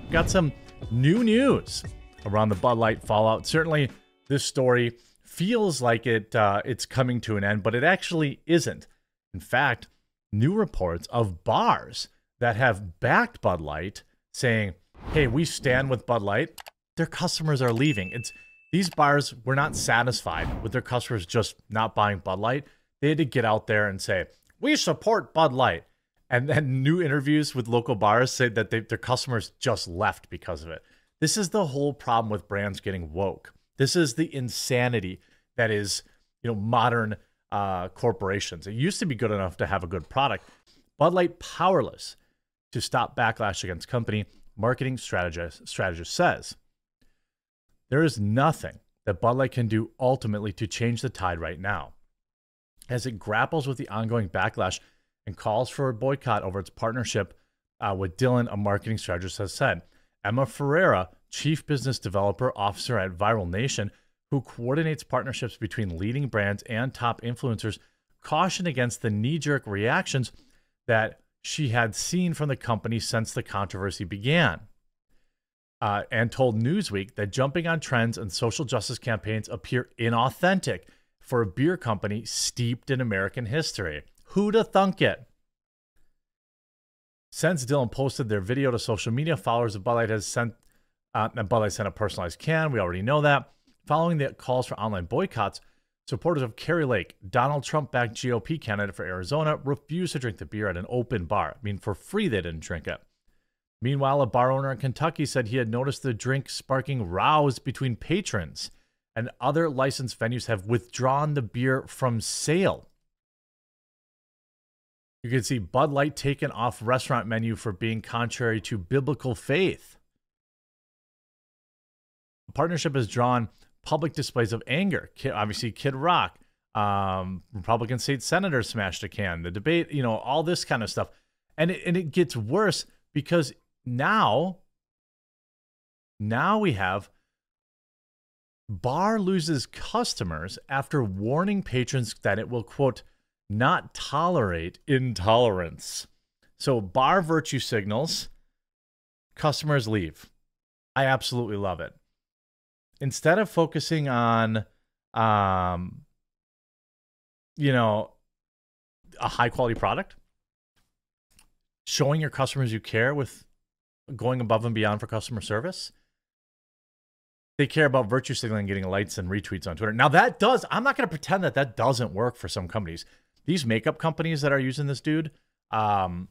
got some new news around the Bud Light fallout. Certainly, this story feels like it's coming to an end, but it actually isn't. In fact, new reports of bars that have backed Bud Light saying, hey, we stand with Bud Light, their customers are leaving. These bars were not satisfied with their customers just not buying Bud Light. They had to get out there and say, we support Bud Light. And then new interviews with local bars say that their customers just left because of it. This is the whole problem with brands getting woke. This is the insanity that is, modern corporations. It used to be good enough to have a good product. Bud Light powerless to stop backlash against company. Marketing strategist says there is nothing that Bud Light can do ultimately to change the tide right now, as it grapples with the ongoing backlash and calls for a boycott over its partnership with Dylan, a marketing strategist, has said. Emma Ferreira, Chief Business Developer Officer at Viral Nation, who coordinates partnerships between leading brands and top influencers, cautioned against the knee-jerk reactions that she had seen from the company since the controversy began, and told Newsweek that jumping on trends and social justice campaigns appear inauthentic for a beer company steeped in American history. Who'da thunk it? Since Dylan posted their video to social media, followers of Bud Light has sent Bud Light sent a personalized can. We already know that. Following the calls for online boycotts, supporters of Kari Lake, Donald Trump-backed GOP candidate for Arizona, refused to drink the beer at an open bar. For free, they didn't drink it. Meanwhile, a bar owner in Kentucky said he had noticed the drink sparking rows between patrons, and other licensed venues have withdrawn the beer from sale. You can see Bud Light taken off restaurant menu for being contrary to biblical faith. The partnership has drawn public displays of anger. Obviously, Kid Rock, Republican state senator smashed a can. The debate, all this kind of stuff. And it gets worse because now we have bar loses customers after warning patrons that it will, quote, not tolerate intolerance. So bar virtue signals, customers leave. I absolutely love it. Instead of focusing on, a high quality product, showing your customers you care with going above and beyond for customer service, they care about virtue signaling, getting likes and retweets on Twitter. Now I'm not going to pretend that doesn't work for some companies. These makeup companies that are using this dude, I'm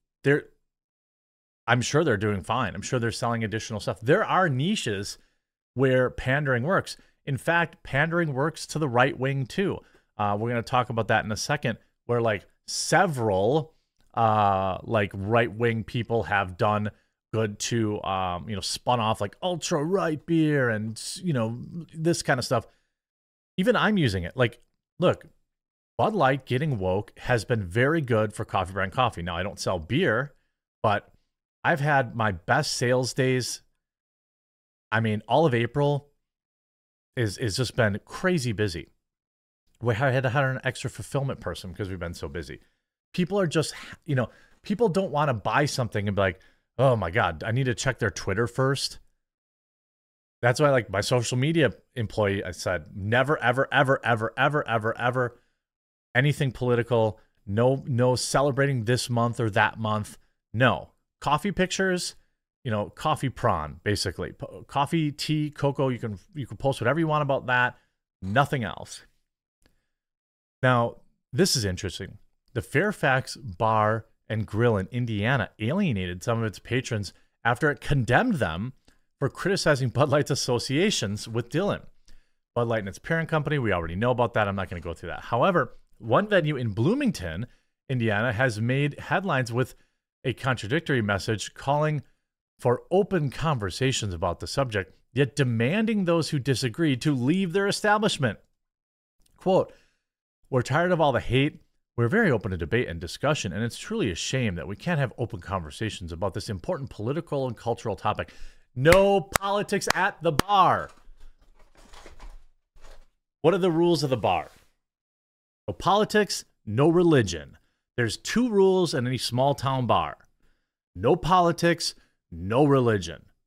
sure they're doing fine. I'm sure they're selling additional stuff. There are niches where pandering works. In fact, pandering works to the right wing too. We're going to talk about that in a second, where several right wing people have done good to spun off ultra right beer and this kind of stuff. Even I'm using it. Look, Bud Light getting woke has been very good for Coffee Brand Coffee. Now, I don't sell beer, but I've had my best sales days. All of April is just been crazy busy. I had to hire an extra fulfillment person because we've been so busy. People are just, people don't want to buy something and be like, oh my God, I need to check their Twitter first. That's why, my social media employee, I said, never, ever, ever, ever, ever, ever, ever, anything political. No celebrating this month or that month. No. Coffee pictures, coffee prawn, basically. Coffee, tea, cocoa, you can post whatever you want about that. Nothing else. Now, this is interesting. The Fairfax Bar and Grill in Indiana alienated some of its patrons after it condemned them for criticizing Bud Light's associations with Dylan. Bud Light and its parent company, we already know about that. I'm not going to go through that. However, one venue in Bloomington, Indiana, has made headlines with a contradictory message calling for open conversations about the subject, yet demanding those who disagree to leave their establishment. Quote, we're tired of all the hate. We're very open to debate and discussion, and it's truly a shame that we can't have open conversations about this important political and cultural topic. No politics at the bar. What are the rules of the bar? No politics, no religion. There's 2 rules in any small town bar. No politics, no religion.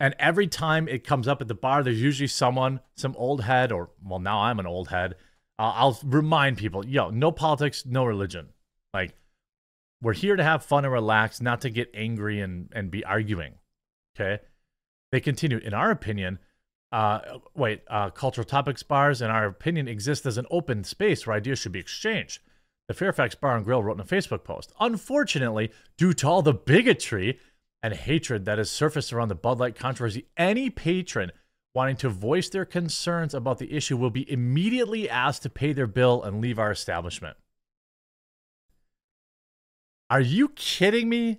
And every time it comes up at the bar, there's usually someone, some old head, or, well, now I'm an old head. I'll remind people, yo, no politics, no religion. Like, we're here to have fun and relax, not to get angry and be arguing. Okay? They continue, in our opinion, cultural topics bars, in our opinion, exist as an open space where ideas should be exchanged. The Fairfax Bar and Grill wrote in a Facebook post, unfortunately, due to all the bigotry and hatred that has surfaced around the Bud Light controversy, any patron wanting to voice their concerns about the issue will be immediately asked to pay their bill and leave our establishment. Are you kidding me?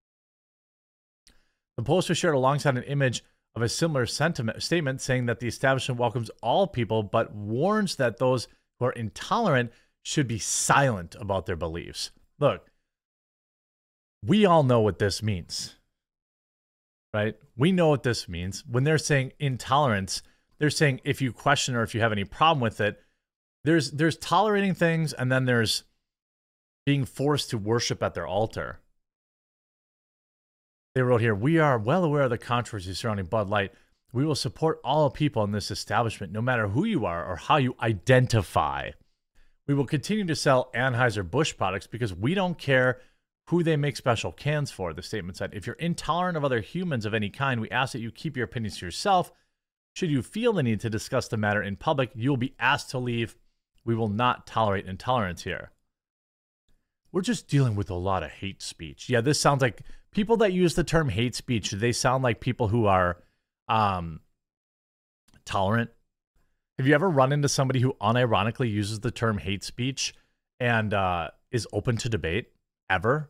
The post was shared alongside an image of a similar statement saying that the establishment welcomes all people, but warns that those who are intolerant should be silent about their beliefs. Look, we all know what this means, right? We know what this means. When they're saying intolerance, they're saying if you question or if you have any problem with it, there's tolerating things, and then there's being forced to worship at their altar. They wrote here, we are well aware of the controversy surrounding Bud Light. We will support all people in this establishment, no matter who you are or how you identify. We will continue to sell Anheuser-Busch products because we don't care who they make special cans for, the statement said. If you're intolerant of other humans of any kind, we ask that you keep your opinions to yourself. Should you feel the need to discuss the matter in public, you'll be asked to leave. We will not tolerate intolerance here. We're just dealing with a lot of hate speech. Yeah, this sounds like people that use the term hate speech, they sound like people who are tolerant. Have you ever run into somebody who unironically uses the term hate speech and is open to debate? Ever?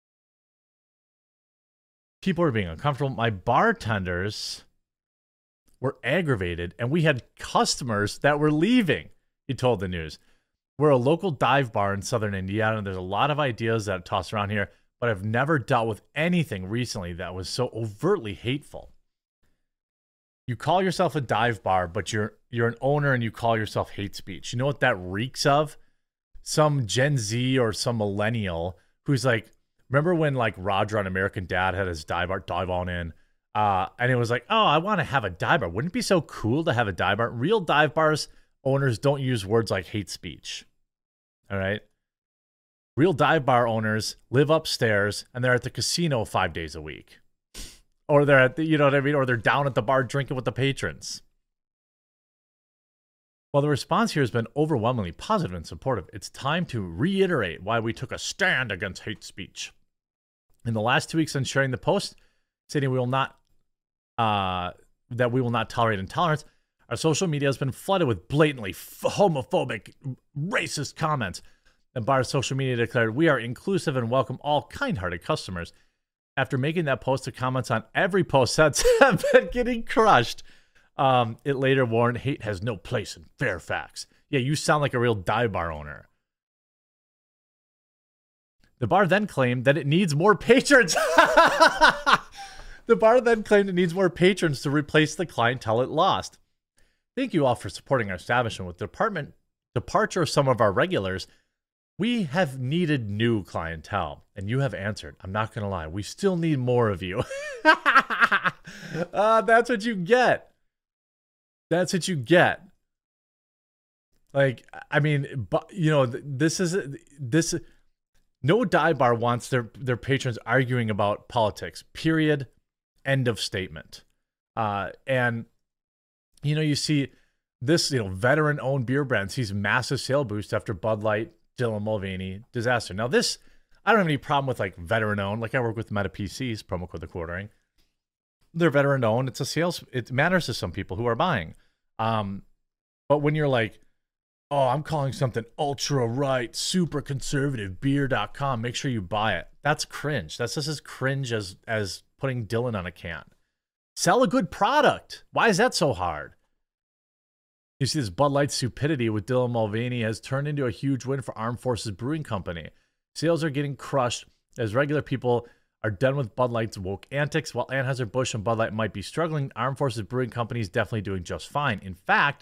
People are being uncomfortable. My bartenders were aggravated, and we had customers that were leaving, he told the news. We're a local dive bar in southern Indiana, and there's a lot of ideas that toss around here, but I've never dealt with anything recently that was so overtly hateful. You call yourself a dive bar, but you're an owner and you call yourself hate speech. You know what that reeks of? Some Gen Z or some millennial who's like, remember when like Roger on American Dad had his dive on in, and it was like, oh, I want to have a dive bar. Wouldn't it be so cool to have a dive bar? Real dive bars owners don't use words like hate speech. All right. Real dive bar owners live upstairs and they're at the casino 5 days a week. Or they're at the, you know what I mean? Or they're down at the bar drinking with the patrons. While the response here has been overwhelmingly positive and supportive, it's time to reiterate why we took a stand against hate speech. In the last 2 weeks on sharing the post, stating we will not tolerate intolerance, our social media has been flooded with blatantly homophobic, racist comments. The bar's social media declared, we are inclusive and welcome all kind-hearted customers. After making that post, the comments on every post since have been getting crushed. It later warned, hate has no place in Fairfax. Yeah, you sound like a real dive bar owner. The bar then claimed that it needs more patrons. The bar then claimed it needs more patrons to replace the clientele it lost. Thank you all for supporting our establishment. With the departure of some of our regulars, we have needed new clientele, and you have answered. I'm not going to lie. We still need more of you. That's what you get. That's what you get. Like, I mean, you know, this. No dive bar wants their patrons arguing about politics. Period. End of statement. And you know, you see this, you know, veteran-owned beer brand sees massive sale boost after Bud Light, Dylan Mulvaney disaster. Now this, I don't have any problem with like veteran-owned. Like I work with Meta PCs, promo code The Quartering. They're veteran-owned. It's a sales. It matters to some people who are buying. But when you're like, oh, I'm calling something ultra right, super conservative, beer.com, make sure you buy it. That's cringe. That's just as cringe as putting Dylan on a can. Sell a good product. Why is that so hard? You see this Bud Light stupidity with Dylan Mulvaney has turned into a huge win for Armed Forces Brewing Company. Sales are getting crushed as regular people are done with Bud Light's woke antics. While Anheuser-Busch and Bud Light might be struggling, Armed Forces Brewing Company is definitely doing just fine. In fact,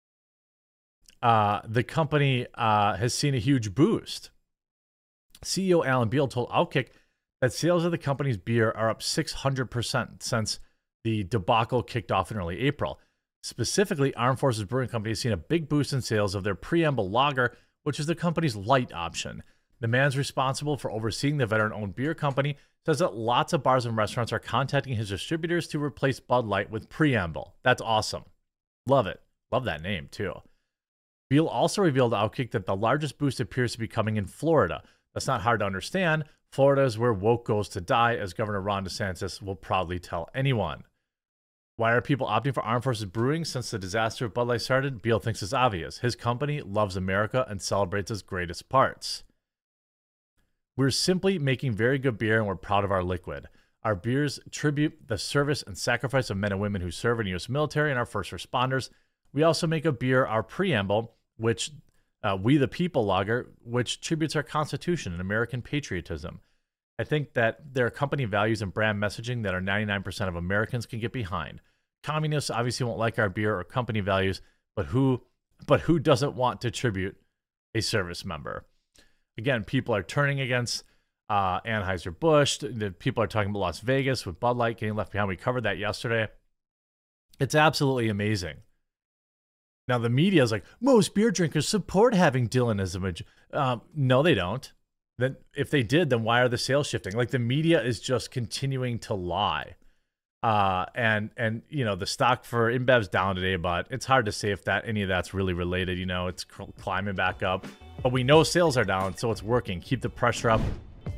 the company has seen a huge boost. CEO Alan Beal told Outkick that sales of the company's beer are up 600% since the debacle kicked off in early April. Specifically, Armed Forces Brewing Company has seen a big boost in sales of their Preamble Lager, which is the company's light option. The man's responsible for overseeing the veteran-owned beer company says that lots of bars and restaurants are contacting his distributors to replace Bud Light with Preamble. That's awesome. Love it. Love that name, too. Beal also revealed to Outkick that the largest boost appears to be coming in Florida. That's not hard to understand. Florida is where woke goes to die, as Governor Ron DeSantis will proudly tell anyone. Why are people opting for Armed Forces Brewing since the disaster of Bud Light started? Beal thinks it's obvious. His company loves America and celebrates its greatest parts. We're simply making very good beer, and we're proud of our liquid. Our beers tribute the service and sacrifice of men and women who serve in the U.S. military and our first responders. We also make a beer, our Preamble, which We the People Lager, which tributes our Constitution and American patriotism. I think that there are company values and brand messaging that our 99% of Americans can get behind. Communists obviously won't like our beer or company values, but who doesn't want to tribute a service member? Again, people are turning against Anheuser-Busch. The people are talking about Las Vegas with Bud Light getting left behind. We covered that yesterday. It's absolutely amazing. Now, the media is like, most beer drinkers support having Dylan as a major. No, they don't. Then, if they did, then why are the sales shifting? Like, the media is just continuing to lie. And you know, the stock for InBev's down today, but it's hard to say if any of that's really related. You know, it's climbing back up. But we know sales are down, so it's working. Keep the pressure up.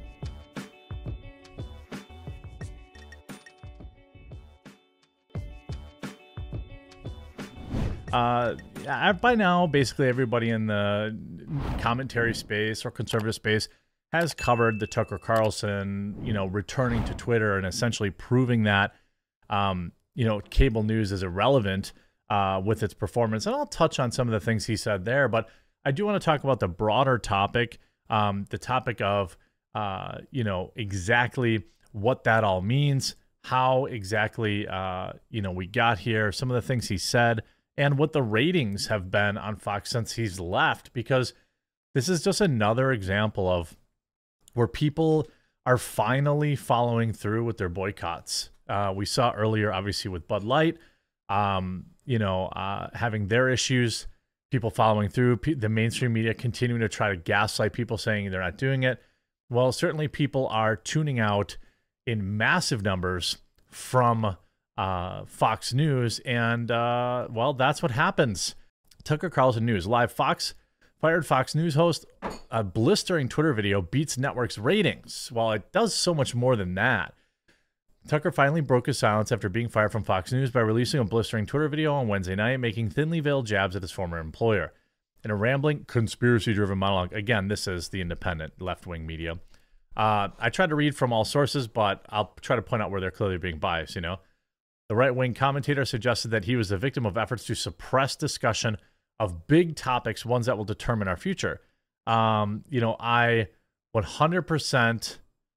By now, basically everybody in the commentary space or conservative space has covered the Tucker Carlson, you know, returning to Twitter and essentially proving that, you know, cable news is irrelevant with its performance. And I'll touch on some of the things he said there, but I do want to talk about the broader topic, the topic of, you know, exactly what that all means, how exactly, you know, we got here, some of the things he said, and what the ratings have been on Fox since he's left, because this is just another example of where people are finally following through with their boycotts. We saw earlier, obviously, with Bud Light, you know, having their issues, people following through, the mainstream media continuing to try to gaslight people saying they're not doing it. Well, certainly people are tuning out in massive numbers from Fox News, and well, that's what happens. Tucker Carlson News live. Fox fired Fox News host. A blistering Twitter video beats network's ratings. Well, it does so much more than that. Tucker finally broke his silence after being fired from Fox News by releasing a blistering Twitter video on Wednesday night, making thinly veiled jabs at his former employer. In a rambling, conspiracy-driven monologue, again, this is the independent left-wing media. I tried to read from all sources, but I'll try to point out where they're clearly being biased, you know. The right-wing commentator suggested that he was the victim of efforts to suppress discussion of big topics, ones that will determine our future. You know, I 100%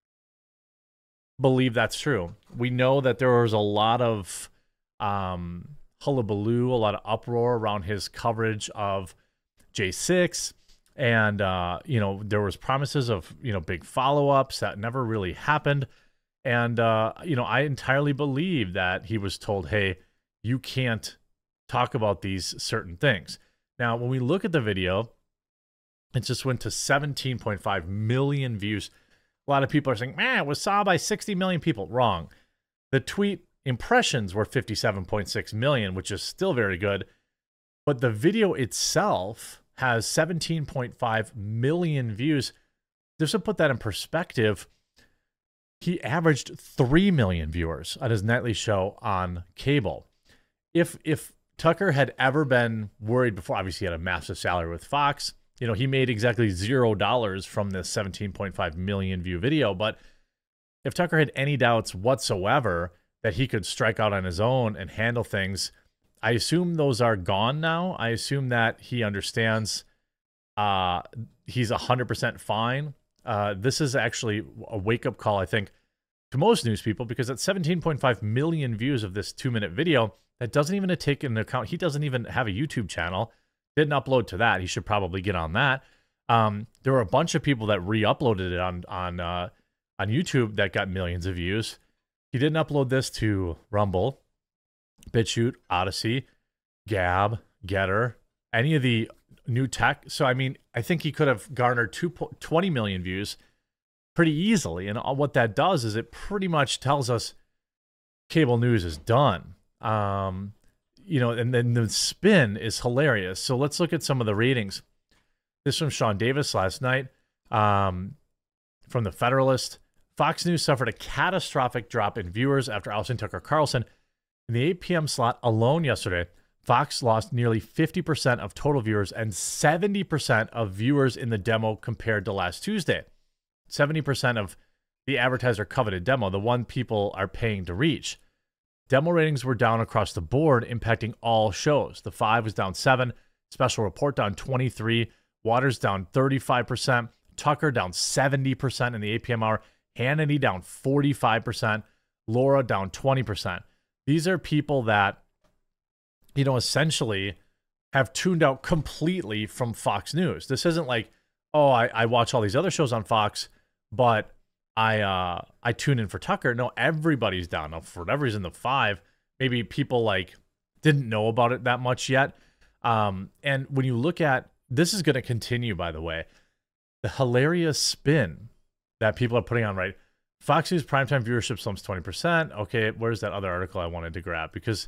believe that's true. We know that there was a lot of hullabaloo, a lot of uproar around his coverage of J6. And, you know, there was promises of, you know, big follow-ups that never really happened. And, you know, I entirely believe that he was told, hey, you can't talk about these certain things. Now, when we look at the video, it just went to 17.5 million views. A lot of people are saying, man, it was saw by 60 million people. Wrong. The tweet impressions were 57.6 million, which is still very good. But the video itself has 17.5 million views. Just to put that in perspective, he averaged 3 million viewers on his nightly show on cable. If Tucker had ever been worried before, obviously he had a massive salary with Fox. You know, he made exactly $0 from this 17.5 million view video. But if Tucker had any doubts whatsoever that he could strike out on his own and handle things, I assume those are gone now. I assume that he understands he's 100% fine. This is actually a wake-up call, I think, to most news people, because at 17.5 million views of this 2-minute video, that doesn't even take into account, he doesn't even have a YouTube channel, didn't upload to that. He should probably get on that. There were a bunch of people that re-uploaded it on YouTube that got millions of views. He didn't upload this to Rumble. BitChute, Odyssey, Gab, Getter, any of the new tech. So, I mean, I think he could have garnered 20 million views pretty easily. And what that does is it pretty much tells us cable news is done. You know, and then the spin is hilarious. So let's look at some of the ratings. This from Sean Davis last night from the Federalist. Fox News suffered a catastrophic drop in viewers after ousting Tucker Carlson. In the 8 p.m. slot alone yesterday, Fox lost nearly 50% of total viewers and 70% of viewers in the demo compared to last Tuesday. 70% of the advertiser coveted demo, the one people are paying to reach. Demo ratings were down across the board, impacting all shows. The 5 was down 7, Special Report down 23, Waters down 35%, Tucker down 70% in the 8 p.m. hour, Hannity down 45%, Laura down 20%. These are people that, you know, essentially have tuned out completely from Fox News. This isn't like, oh, I watch all these other shows on Fox, but I tune in for Tucker. No, everybody's down. Now, for whatever reason, the 5, maybe people like didn't know about it that much yet. And when you look at, this is going to continue, by the way, the hilarious spin that people are putting on, right? Fox News primetime viewership slumps 20%. Okay, where's that other article I wanted to grab? Because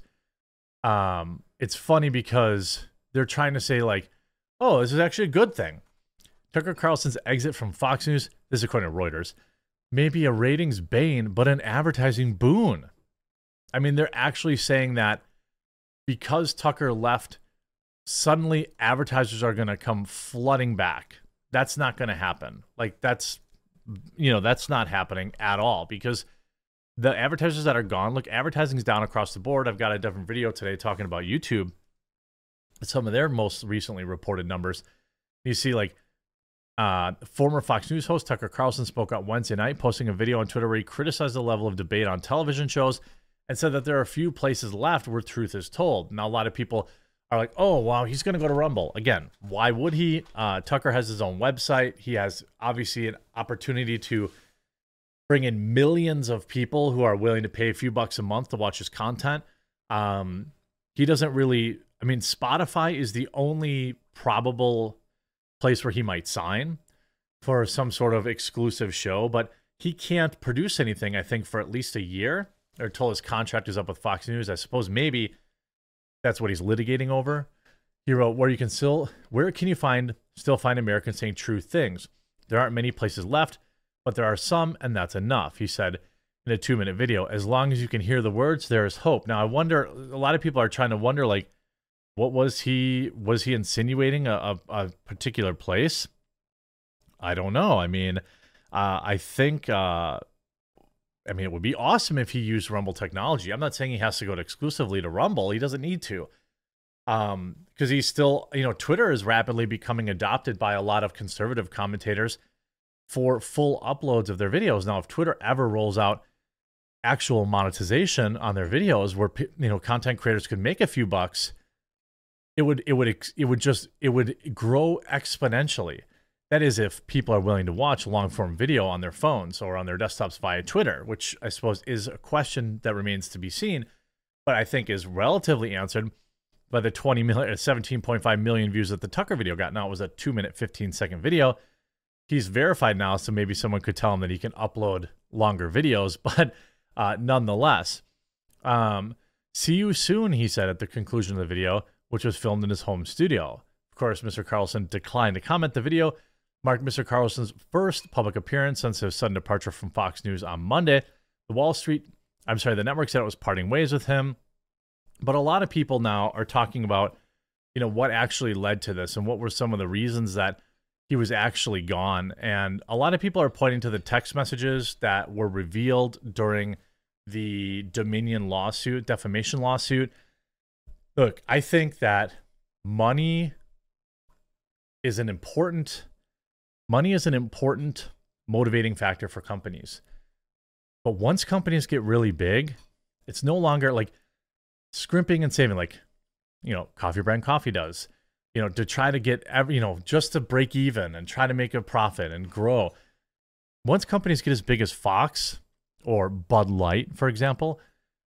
it's funny because they're trying to say like, oh, this is actually a good thing. Tucker Carlson's exit from Fox News, this is according to Reuters, may be a ratings bane, but an advertising boon. I mean, they're actually saying that because Tucker left, suddenly advertisers are going to come flooding back. That's not going to happen. Like that's not happening at all because the advertisers that are gone, look, advertising's down across the board. I've got a different video today talking about YouTube, some of their most recently reported numbers. You see like former Fox News host Tucker Carlson spoke out Wednesday night, posting a video on Twitter where he criticized the level of debate on television shows and said that there are a few places left where truth is told. Now, a lot of people are like, oh, wow, he's going to go to Rumble. Again, why would he? Tucker has his own website. He has obviously an opportunity to bring in millions of people who are willing to pay a few bucks a month to watch his content. He doesn't really, I mean, Spotify is the only probable place where he might sign for some sort of exclusive show, but he can't produce anything, I think, for at least a year or until his contract is up with Fox News. I suppose maybe that's what he's litigating over. He wrote, where can you still find Americans saying true things? There aren't many places left, but there are some, and that's enough, he said in a 2-minute video. As long as you can hear the words, there is hope. Now, I wonder, a lot of people are trying to wonder, like, what was he insinuating a particular place? I don't know. I mean, I think, it would be awesome if he used Rumble technology. I'm not saying he has to go exclusively to Rumble. He doesn't need to. Because he's still, Twitter is rapidly becoming adopted by a lot of conservative commentators for full uploads of their videos. Now, if Twitter ever rolls out actual monetization on their videos where, content creators could make a few bucks, it would grow exponentially. That is, if people are willing to watch long form video on their phones or on their desktops via Twitter, which I suppose is a question that remains to be seen, but I think is relatively answered by the 17.5 million views that the Tucker video got. Now, it was a 2-minute, 15-second video. He's verified now, so maybe someone could tell him that he can upload longer videos, but nonetheless, see you soon, he said at the conclusion of the video, which was filmed in his home studio. Of course, Mr. Carlson declined to comment. The video marked Mr. Carlson's first public appearance since his sudden departure from Fox News on Monday. The network said it was parting ways with him. But a lot of people now are talking about, what actually led to this and what were some of the reasons that he was actually gone. And a lot of people are pointing to the text messages that were revealed during the Dominion lawsuit, defamation lawsuit. Look, I think that money is an important motivating factor for companies. But once companies get really big, it's no longer like scrimping and saving, like, Coffee Brand Coffee does, to try to get just to break even and try to make a profit and grow. Once companies get as big as Fox or Bud Light, for example,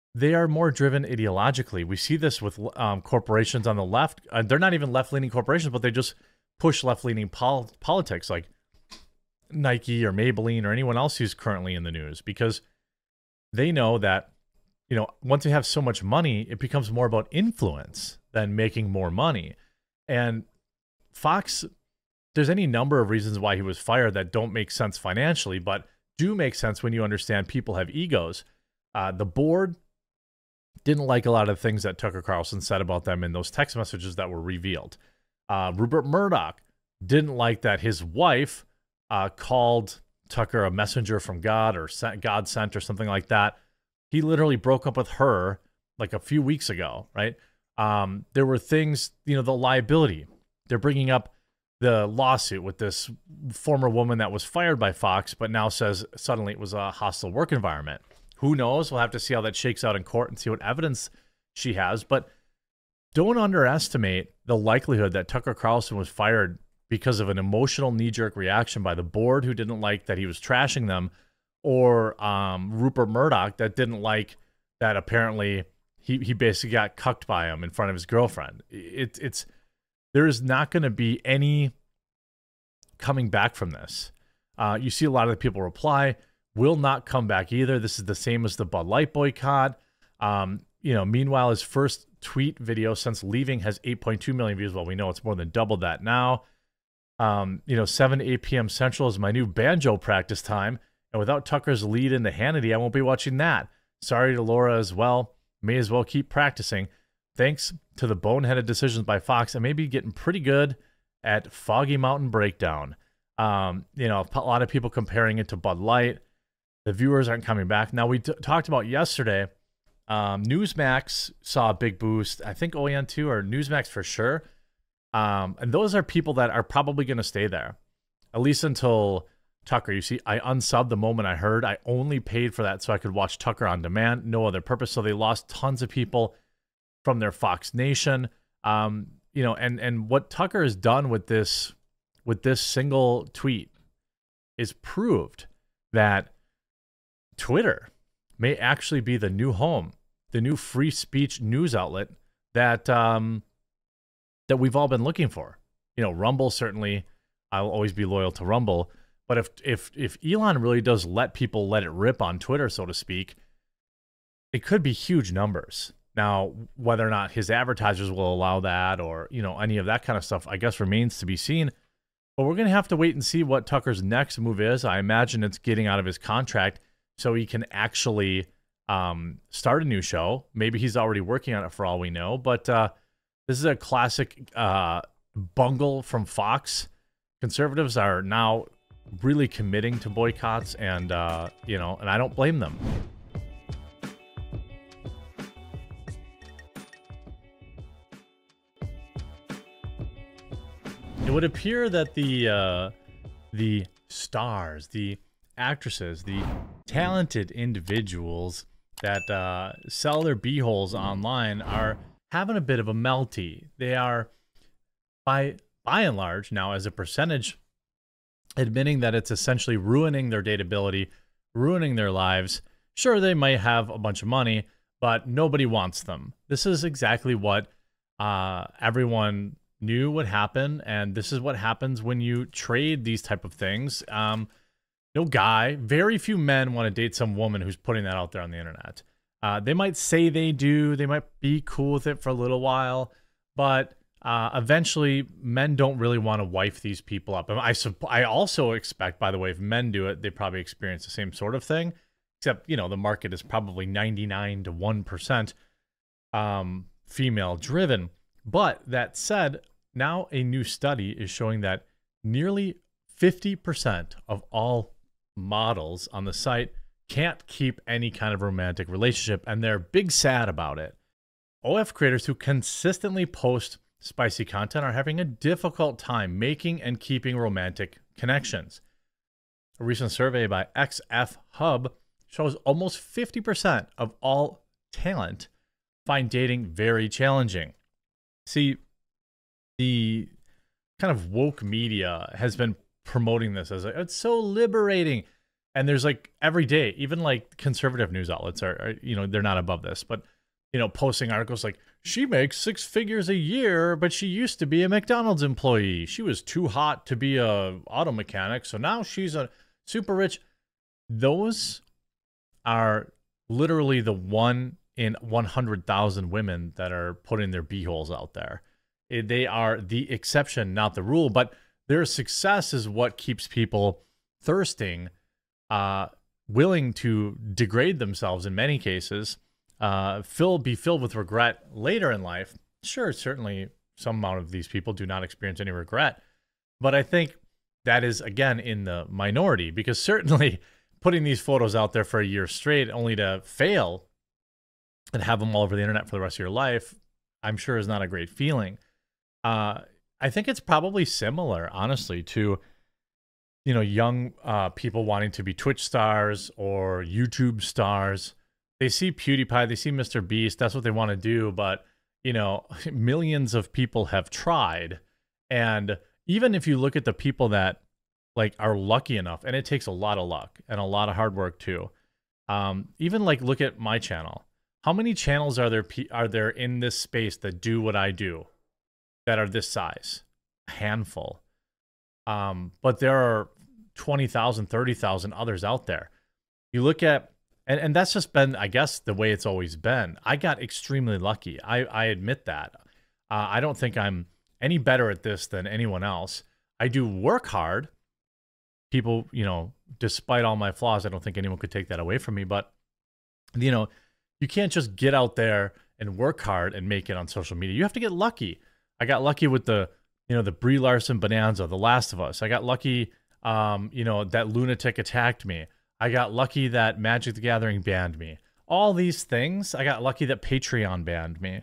they are more driven ideologically. We see this with corporations on the left. They're not even left-leaning corporations, but they just push left-leaning politics, like Nike or Maybelline or anyone else who's currently in the news, because they know that, you know, once they have so much money, it becomes more about influence than making more money. And Fox, there's any number of reasons why he was fired that don't make sense financially, but do make sense when you understand people have egos. The board didn't like a lot of things that Tucker Carlson said about them in those text messages that were revealed. Rupert Murdoch didn't like that his wife called Tucker a messenger from God, or God sent, or something like that. He literally broke up with her like a few weeks ago, right? There were things, you know, the liability. They're bringing up the lawsuit with this former woman that was fired by Fox, but now says suddenly it was a hostile work environment. Who knows? We'll have to see how that shakes out in court and see what evidence she has. But don't underestimate the likelihood that Tucker Carlson was fired because of an emotional knee-jerk reaction by the board, who didn't like that he was trashing them, or Rupert Murdoch, that didn't like that apparently he basically got cucked by him in front of his girlfriend. There is not going to be any coming back from this. You see a lot of the people reply, will not come back either. This is the same as the Bud Light boycott. You know, meanwhile, his first tweet video since leaving has 8.2 million views. Well, we know it's more than double that now. You know, 7 to 8 p.m. Central is my new banjo practice time. And without Tucker's lead into Hannity, I won't be watching that. Sorry to Laura as well. May as well keep practicing. Thanks to the boneheaded decisions by Fox, I may be getting pretty good at Foggy Mountain Breakdown. You know, a lot of people comparing it to Bud Light. The viewers aren't coming back. Now, we talked about yesterday, Newsmax saw a big boost. I think OAN too, or Newsmax for sure. And those are people that are probably going to stay there, at least until Tucker. You see, I unsubbed the moment I heard. I only paid for that so I could watch Tucker on demand, no other purpose. So they lost tons of people from their Fox Nation. You know, and what Tucker has done with this single tweet is proved that Twitter may actually be the new home, the new free speech news outlet that that we've all been looking for. You know, Rumble, certainly, I'll always be loyal to Rumble. But if Elon really does let people let it rip on Twitter, so to speak, it could be huge numbers. Now, whether or not his advertisers will allow that, or, you know, any of that kind of stuff, I guess remains to be seen. But we're going to have to wait and see what Tucker's next move is. I imagine it's getting out of his contract so he can actually start a new show. Maybe he's already working on it for all we know. But this is a classic bungle from Fox. Conservatives are now really committing to boycotts, and you know, and I don't blame them. It would appear that the stars, the actresses, the talented individuals that sell their beeholes online are having a bit of a melty. They are, by and large, now as a percentage, admitting that it's essentially ruining their dateability, ruining their lives. Sure, they might have a bunch of money, but nobody wants them. This is exactly what everyone knew would happen, and this is what happens when you trade these type of things. No guy, very few men want to date some woman who's putting that out there on the internet. They might say they do, they might be cool with it for a little while, but eventually men don't really want to wife these people up. And I also expect, by the way, if men do it, they probably experience the same sort of thing, except, you know, the market is probably 99 to 1% female driven. But that said, now a new study is showing that nearly 50% of all models on the site can't keep any kind of romantic relationship, and they're big sad about it. OF creators who consistently post spicy content are having a difficult time making and keeping romantic connections. A recent survey by XF Hub shows almost 50% of all talent find dating very challenging. See, the kind of woke media has been promoting this as it's so liberating. And there's like every day, even like conservative news outlets are they're not above this, but posting articles like, she makes 6 figures a year, but she used to be a McDonald's employee. She was too hot to be a auto mechanic, so now she's a super rich. Those are literally the 1 in 100,000 women that are putting their beeholes out there. They are the exception, not the rule, but their success is what keeps people thirsting, willing to degrade themselves in many cases, be filled with regret later in life. Sure, certainly some amount of these people do not experience any regret, but I think that is, again, in the minority, because certainly putting these photos out there for a year straight only to fail and have them all over the internet for the rest of your life, I'm sure is not a great feeling. I think it's probably similar, honestly, to young people wanting to be Twitch stars or YouTube stars. They see PewDiePie, they see Mr. Beast, that's what they want to do, but millions of people have tried. And even if you look at the people that like are lucky enough, and it takes a lot of luck and a lot of hard work too. Even like look at my channel. How many channels are there in this space that do what I do, that are this size? A handful. But there are 20,000, 30,000 others out there. You look at, and that's just been, I guess, the way it's always been. I got extremely lucky. I admit that. I don't think I'm any better at this than anyone else. I do work hard. People, despite all my flaws, I don't think anyone could take that away from me. But, you can't just get out there and work hard and make it on social media. You have to get lucky. I got lucky with the Brie Larson Bonanza, The Last of Us. I got lucky, that lunatic attacked me. I got lucky that Magic the Gathering banned me. All these things. I got lucky that Patreon banned me.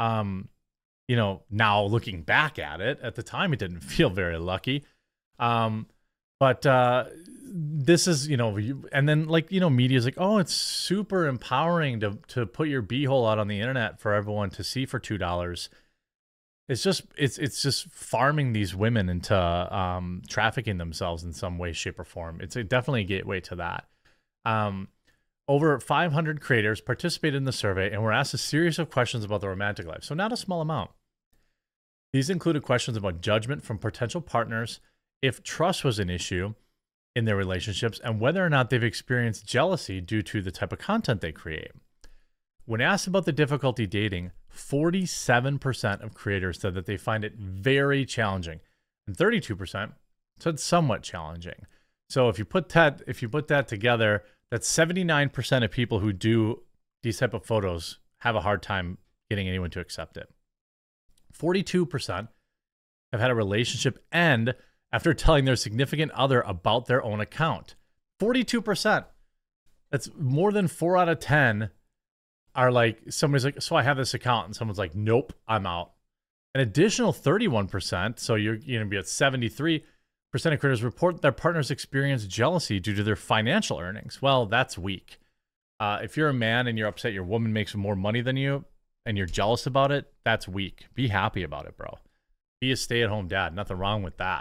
Now looking back at it, at the time, it didn't feel very lucky. But this is, and then media's like, oh, it's super empowering to put your beehole out on the internet for everyone to see for $2. It's just farming these women into trafficking themselves in some way, shape, or form. It's definitely a gateway to that. Over 500 creators participated in the survey and were asked a series of questions about their romantic life. So not a small amount. These included questions about judgment from potential partners, if trust was an issue in their relationships, and whether or not they've experienced jealousy due to the type of content they create. When asked about the difficulty dating, 47% of creators said that they find it very challenging, and 32% said somewhat challenging. So if you put that together, that's 79% of people who do these type of photos have a hard time getting anyone to accept it. 42% have had a relationship end after telling their significant other about their own account. 42%. That's more than 4 out of 10 are like, somebody's like, so I have this account, and someone's like, nope, I'm out. An additional 31%, so you're going to be at 73% of creators report their partners experience jealousy due to their financial earnings. Well, that's weak. If you're a man and you're upset your woman makes more money than you and you're jealous about it, that's weak. Be happy about it, bro. Be a stay-at-home dad. Nothing wrong with that.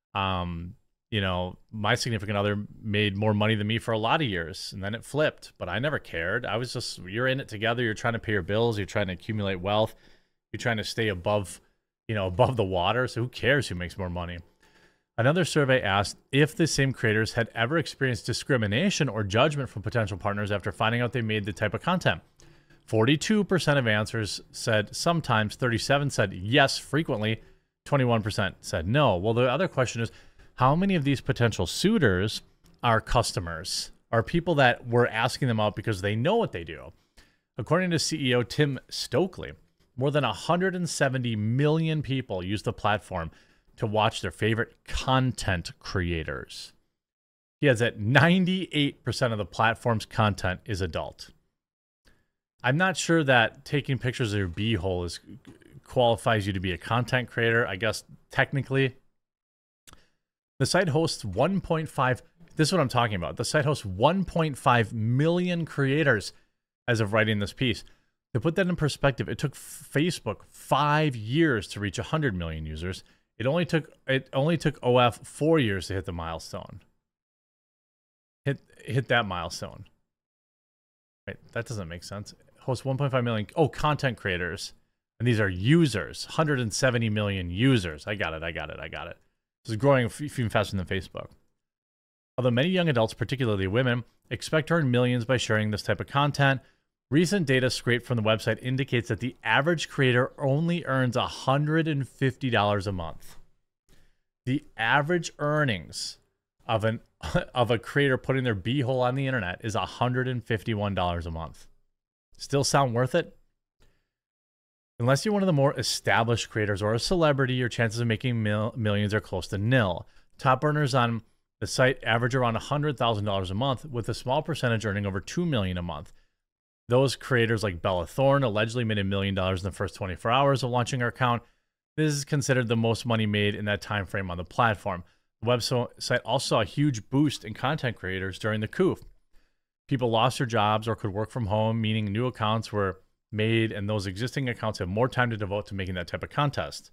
My significant other made more money than me for a lot of years, and then it flipped, but I never cared. I was just, you're in it together. You're trying to pay your bills. You're trying to accumulate wealth. You're trying to stay above the water. So who cares who makes more money? Another survey asked if the same creators had ever experienced discrimination or judgment from potential partners after finding out they made the type of content. 42% of answers said sometimes, 37% said yes, frequently, 21% said no. Well, the other question is, how many of these potential suitors are customers, are people that were asking them out because they know what they do? According to CEO Tim Stokely, more than 170 million people use the platform to watch their favorite content creators. He adds that 98% of the platform's content is adult. I'm not sure that taking pictures of your beehole qualifies you to be a content creator. I guess technically. The site hosts 1.5, this is what I'm talking about. The site hosts 1.5 million creators as of writing this piece. To put that in perspective, it took Facebook 5 years to reach 100 million users. It only took OF 4 years to hit the milestone. hit that milestone. Wait, that doesn't make sense. Host 1.5 million. Oh, content creators. And these are users. 170 million users. I got it. This is growing even faster than Facebook. Although many young adults, particularly women, expect to earn millions by sharing this type of content, recent data scraped from the website indicates that the average creator only earns $150 a month. The average earnings of a creator putting their beehole on the internet is $151 a month. Still sound worth it? Unless you're one of the more established creators or a celebrity, your chances of making millions are close to nil. Top earners on the site average around $100,000 a month, with a small percentage earning over $2 million a month. Those creators like Bella Thorne allegedly made $1 million in the first 24 hours of launching her account. This is considered the most money made in that time frame on the platform. The website also saw a huge boost in content creators during the coup. People lost their jobs or could work from home, meaning new accounts were made, and those existing accounts have more time to devote to making that type of content.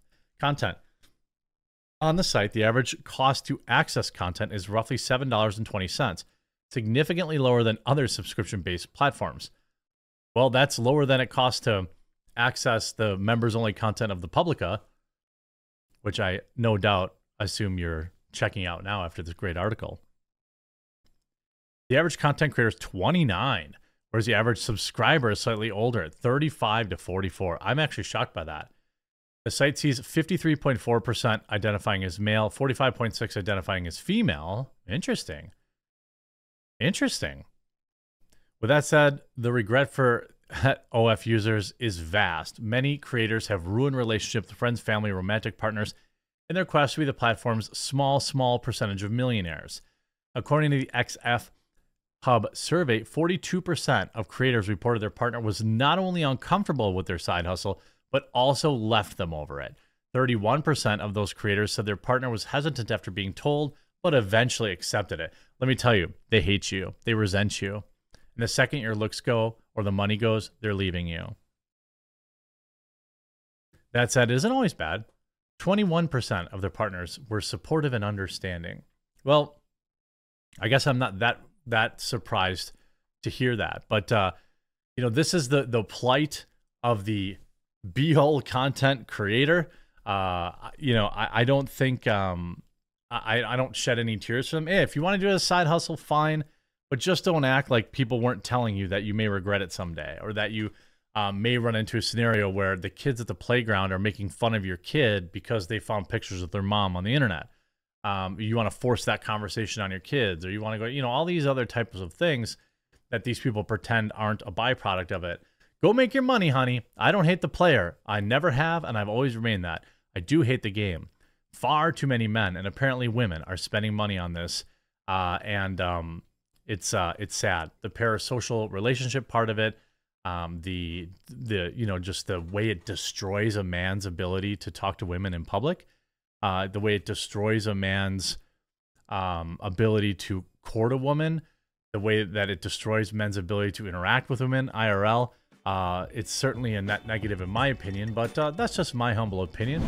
On the site, the average cost to access content is roughly $7.20, significantly lower than other subscription-based platforms. Well, that's lower than it costs to access the members-only content of the Publica, which I no doubt assume you're checking out now after this great article. The average content creator is 29, whereas the average subscriber is slightly older at 35 to 44. I'm actually shocked by that. The site sees 53.4% identifying as male, 45.6% identifying as female. Interesting. With that said, the regret for OF users is vast. Many creators have ruined relationships with friends, family, romantic partners in their quest to be the platform's small percentage of millionaires. According to the XF Hub survey, 42% of creators reported their partner was not only uncomfortable with their side hustle, but also left them over it. 31% of those creators said their partner was hesitant after being told, but eventually accepted it. Let me tell you, they hate you. They resent you. And the second your looks go or the money goes, they're leaving you. That said, it isn't always bad. 21% of their partners were supportive and understanding. Well, I guess I'm not that surprised to hear that. But, this is the plight of the beehole content creator. I don't think, I don't shed any tears for them. Hey, if you want to do a side hustle, fine. But just don't act like people weren't telling you that you may regret it someday, or that you may run into a scenario where the kids at the playground are making fun of your kid because they found pictures of their mom on the internet. You want to force that conversation on your kids, or you want to go, all these other types of things that these people pretend aren't a byproduct of it. Go make your money, honey. I don't hate the player. I never have, and I've always remained that. I do hate the game. Far too many men, and apparently women, are spending money on this, and it's sad. The parasocial relationship part of it, just the way it destroys a man's ability to talk to women in public, the way it destroys a man's ability to court a woman, the way that it destroys men's ability to interact with women IRL. It's certainly a net negative in my opinion, but that's just my humble opinion.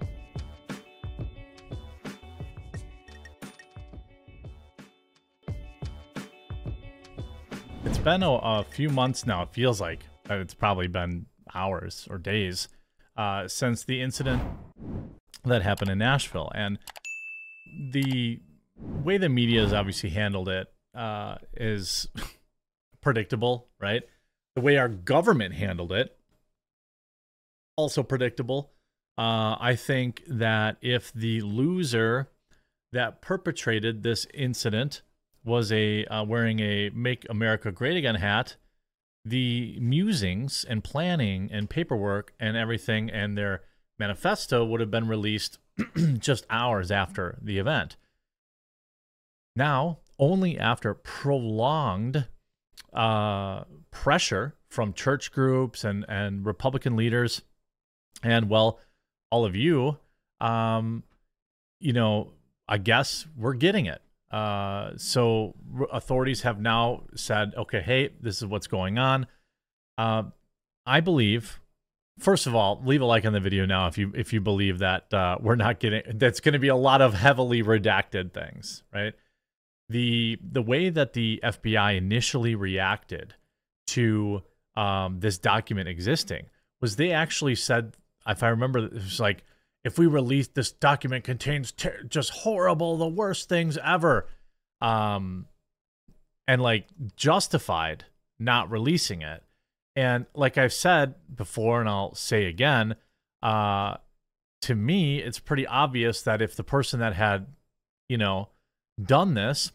It's been a few months now. It feels like it's probably been hours or days since the incident that happened in Nashville. And the way the media has obviously handled it is predictable, right? The way our government handled it, also predictable. I think that if the loser that perpetrated this incident was wearing a Make America Great Again hat, the musings and planning and paperwork and everything and their manifesto would have been released just hours after the event. Now, only after prolonged pressure from church groups and Republican leaders, and well, all of you, I guess we're getting it. So authorities have now said, okay, hey, this is what's going on. I believe, first of all, leave a like on the video now if you believe that we're not getting, that's going to be a lot of heavily redacted things, right? The way that the FBI initially reacted to this document existing was they actually said, if I remember, it was like, if we release this document contains just horrible, the worst things ever, and like justified not releasing it. And like I've said before, and I'll say again, to me, it's pretty obvious that if the person that had, done this,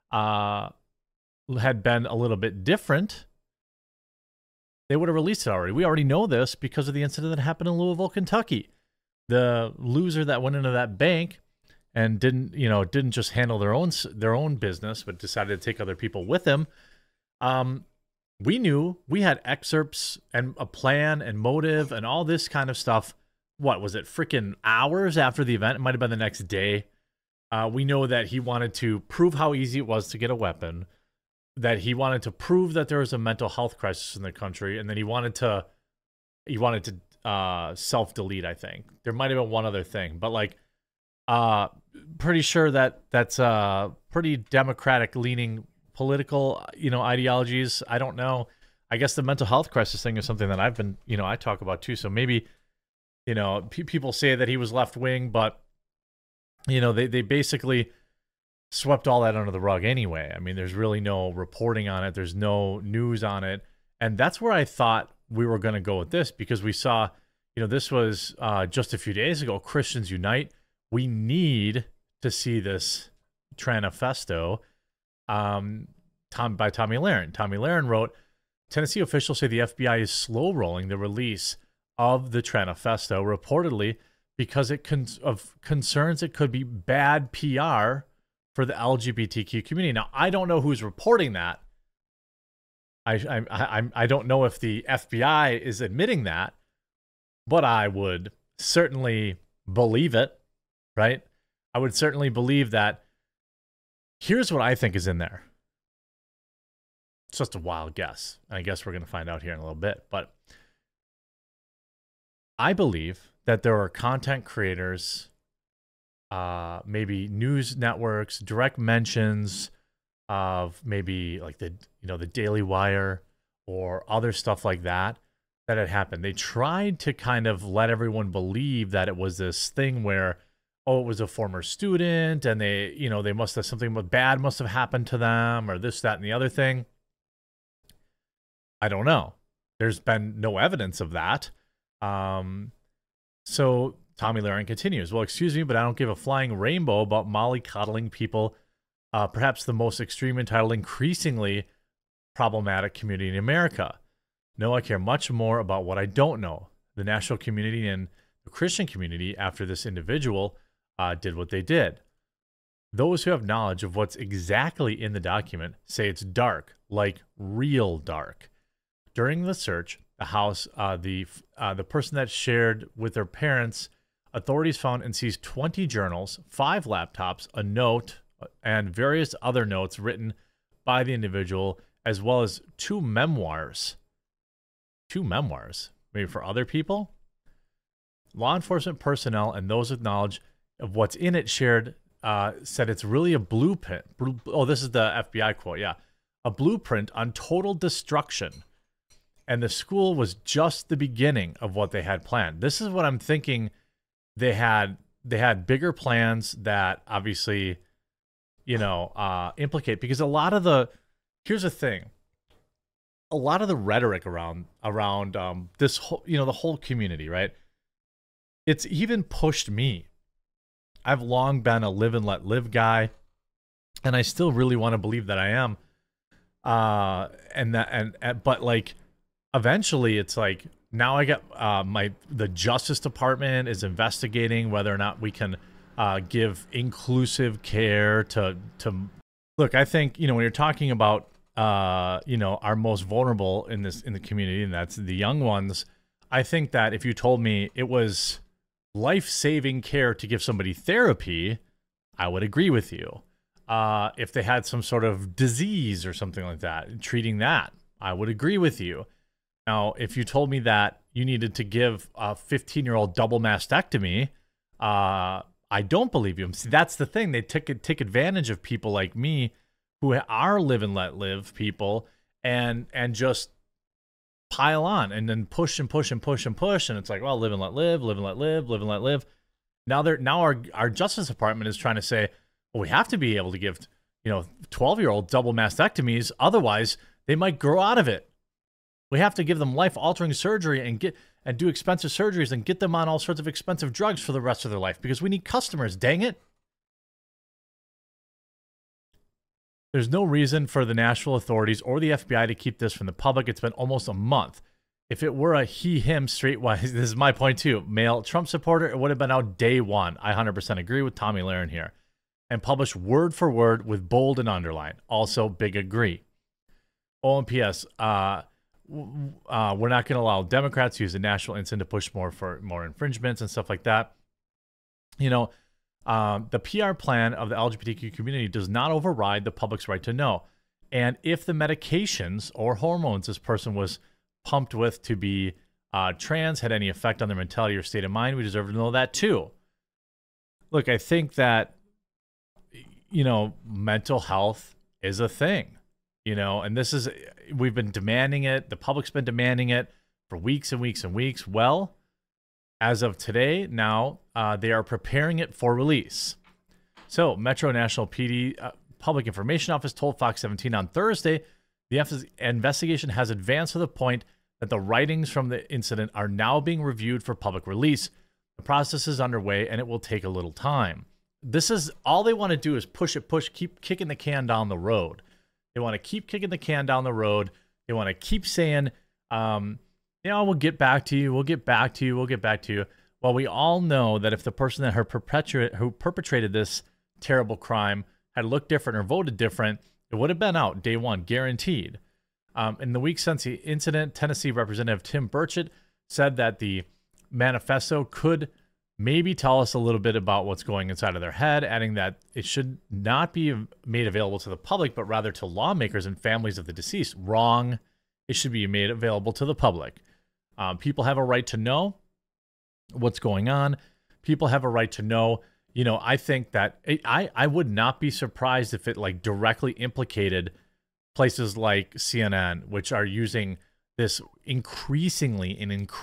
had been a little bit different, they would have released it already. We already know this because of the incident that happened in Louisville, Kentucky. The loser that went into that bank and didn't just handle their own business, but decided to take other people with him. We knew, we had excerpts and a plan and motive and all this kind of stuff. What was it? Freaking hours after the event. It might have been the next day. We know that he wanted to prove how easy it was to get a weapon, that he wanted to prove that there was a mental health crisis in the country, and then he wanted to self-delete, I think. There might have been one other thing, but like pretty sure that's pretty Democratic-leaning political, ideologies. I don't know. I guess the mental health crisis thing is something that I've been, I talk about too. So maybe, people say that he was left-wing, but they basically swept all that under the rug anyway. I mean, there's really no reporting on it. There's no news on it. And that's where I thought we were going to go with this, because we saw, this was just a few days ago, Christians Unite. We need to see this Tranifesto by Tomi Lahren. Tomi Lahren wrote, Tennessee officials say the FBI is slow rolling the release of the Tranifesto, reportedly because of concerns it could be bad PR for the LGBTQ community. Now, I don't know who's reporting that. I don't know if the FBI is admitting that, but I would certainly believe it, right? I would certainly believe that. Here's what I think is in there. It's just a wild guess, and I guess we're going to find out here in a little bit, but I believe that there are content creators, maybe news networks, direct mentions of maybe like the Daily Wire or other stuff like that had happened. They tried to kind of let everyone believe that it was this thing where, it was a former student and they must have something bad must have happened to them, or this, that, and the other thing. I don't know. There's been no evidence of that. So Tomi Lahren continues, well, excuse me, but I don't give a flying rainbow about mollycoddling people, perhaps the most extreme, entitled, increasingly problematic community in America. No, I care much more about what I don't know. The national community and the Christian community, after this individual did what they did. Those who have knowledge of what's exactly in the document say it's dark, like real dark. During the search, the house, the person that shared with their parents, authorities found and seized 20 journals, 5 laptops, a note, and various other notes written by the individual, as well as 2 memoirs. 2 memoirs, maybe for other people? Law enforcement personnel and those with knowledge of what's in it shared said it's really a blueprint. This is the FBI quote, yeah. A blueprint on total destruction. And the school was just the beginning of what they had planned. This is what I'm thinking. They had bigger plans that obviously, implicate, because here's the thing. A lot of the rhetoric around this whole, the whole community, right? It's even pushed me. I've long been a live and let live guy, and I still really want to believe that I am. But like, eventually it's like, now I got the Justice Department is investigating whether or not we can give inclusive care to look. I think, when you're talking about our most vulnerable in the community, and that's the young ones, I think that if you told me it was life-saving care to give somebody therapy, I would agree with you. If they had some sort of disease or something like that, treating that, I would agree with you. Now, if you told me that you needed to give a 15-year-old double mastectomy, I I don't believe you. See, that's the thing. They take advantage of people like me who are live and let live people and just pile on and then push and push and push and push. And it's like, well, live and let live, live and let live, live and let live. Now our Justice Department is trying to say, well, we have to be able to give, 12-year-old double mastectomies. Otherwise, they might grow out of it. We have to give them life-altering surgery and do expensive surgeries and get them on all sorts of expensive drugs for the rest of their life because we need customers, dang it. There's no reason for the Nashville authorities or the FBI to keep this from the public. It's been almost a month. If it were a he, him, streetwise, this is my point too, male Trump supporter, it would have been out day one. I 100% agree with Tommy Lahren here. And published word for word with bold and underline. Also, big agree. OMPS, we're not going to allow Democrats to use the national incident to push more infringements and stuff like that. The PR plan of the LGBTQ community does not override the public's right to know. And if the medications or hormones this person was pumped with to be trans had any effect on their mentality or state of mind, we deserve to know that too. Look, I think that, mental health is a thing. And we've been demanding it. The public's been demanding it for weeks and weeks and weeks. Well, as of today, now they are preparing it for release. So, Metro National PD Public Information Office told Fox 17 on Thursday the investigation has advanced to the point that the writings from the incident are now being reviewed for public release. The process is underway, and it will take a little time. This is all they want to do is push, keep kicking the can down the road. They want to keep kicking the can down the road. They want to keep saying, we'll get back to you. We'll get back to you. We'll get back to you. Well, we all know that if the person who perpetrated this terrible crime had looked different or voted different, it would have been out day one, guaranteed. In the week since the incident, Tennessee Representative Tim Burchett said that the manifesto could maybe tell us a little bit about what's going inside of their head, adding that it should not be made available to the public, but rather to lawmakers and families of the deceased. Wrong. It should be made available to the public. People have a right to know what's going on. People have a right to know. I think that I would not be surprised if it directly implicated places like CNN, which are using this increasingly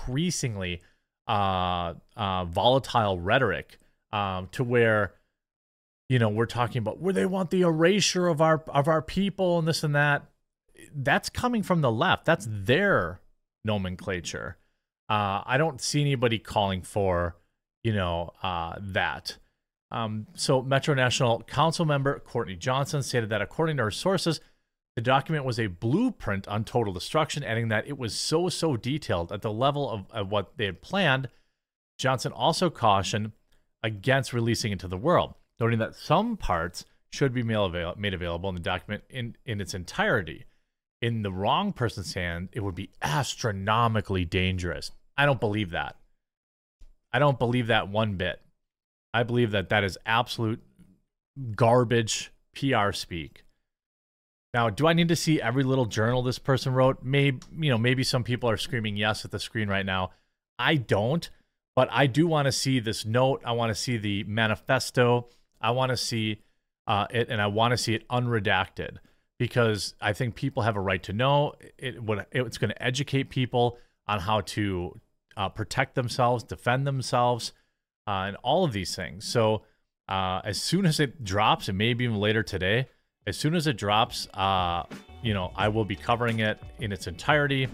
volatile rhetoric to where, we're talking about where they want the erasure of our people and this and that. That's coming from the left. That's their nomenclature. I don't see anybody calling for, that. So Metro National Council member Courtney Johnson stated that according to her sources, the document was a blueprint on total destruction, adding that it was so detailed at the level of what they had planned. Johnson also cautioned against releasing it to the world, noting that some parts should be made available in the document in its entirety. In the wrong person's hand, it would be astronomically dangerous. I don't believe that. I don't believe that one bit. I believe that is absolute garbage PR speak. Now, do I need to see every little journal this person wrote? Maybe some people are screaming yes at the screen right now. I don't, but I do want to see this note. I want to see the manifesto. I want to see it, and I want to see it unredacted because I think people have a right to know. It's going to educate people on how to protect themselves, defend themselves, and all of these things. So as soon as it drops, and maybe even later today, as soon as it drops, I will be covering it in its entirety.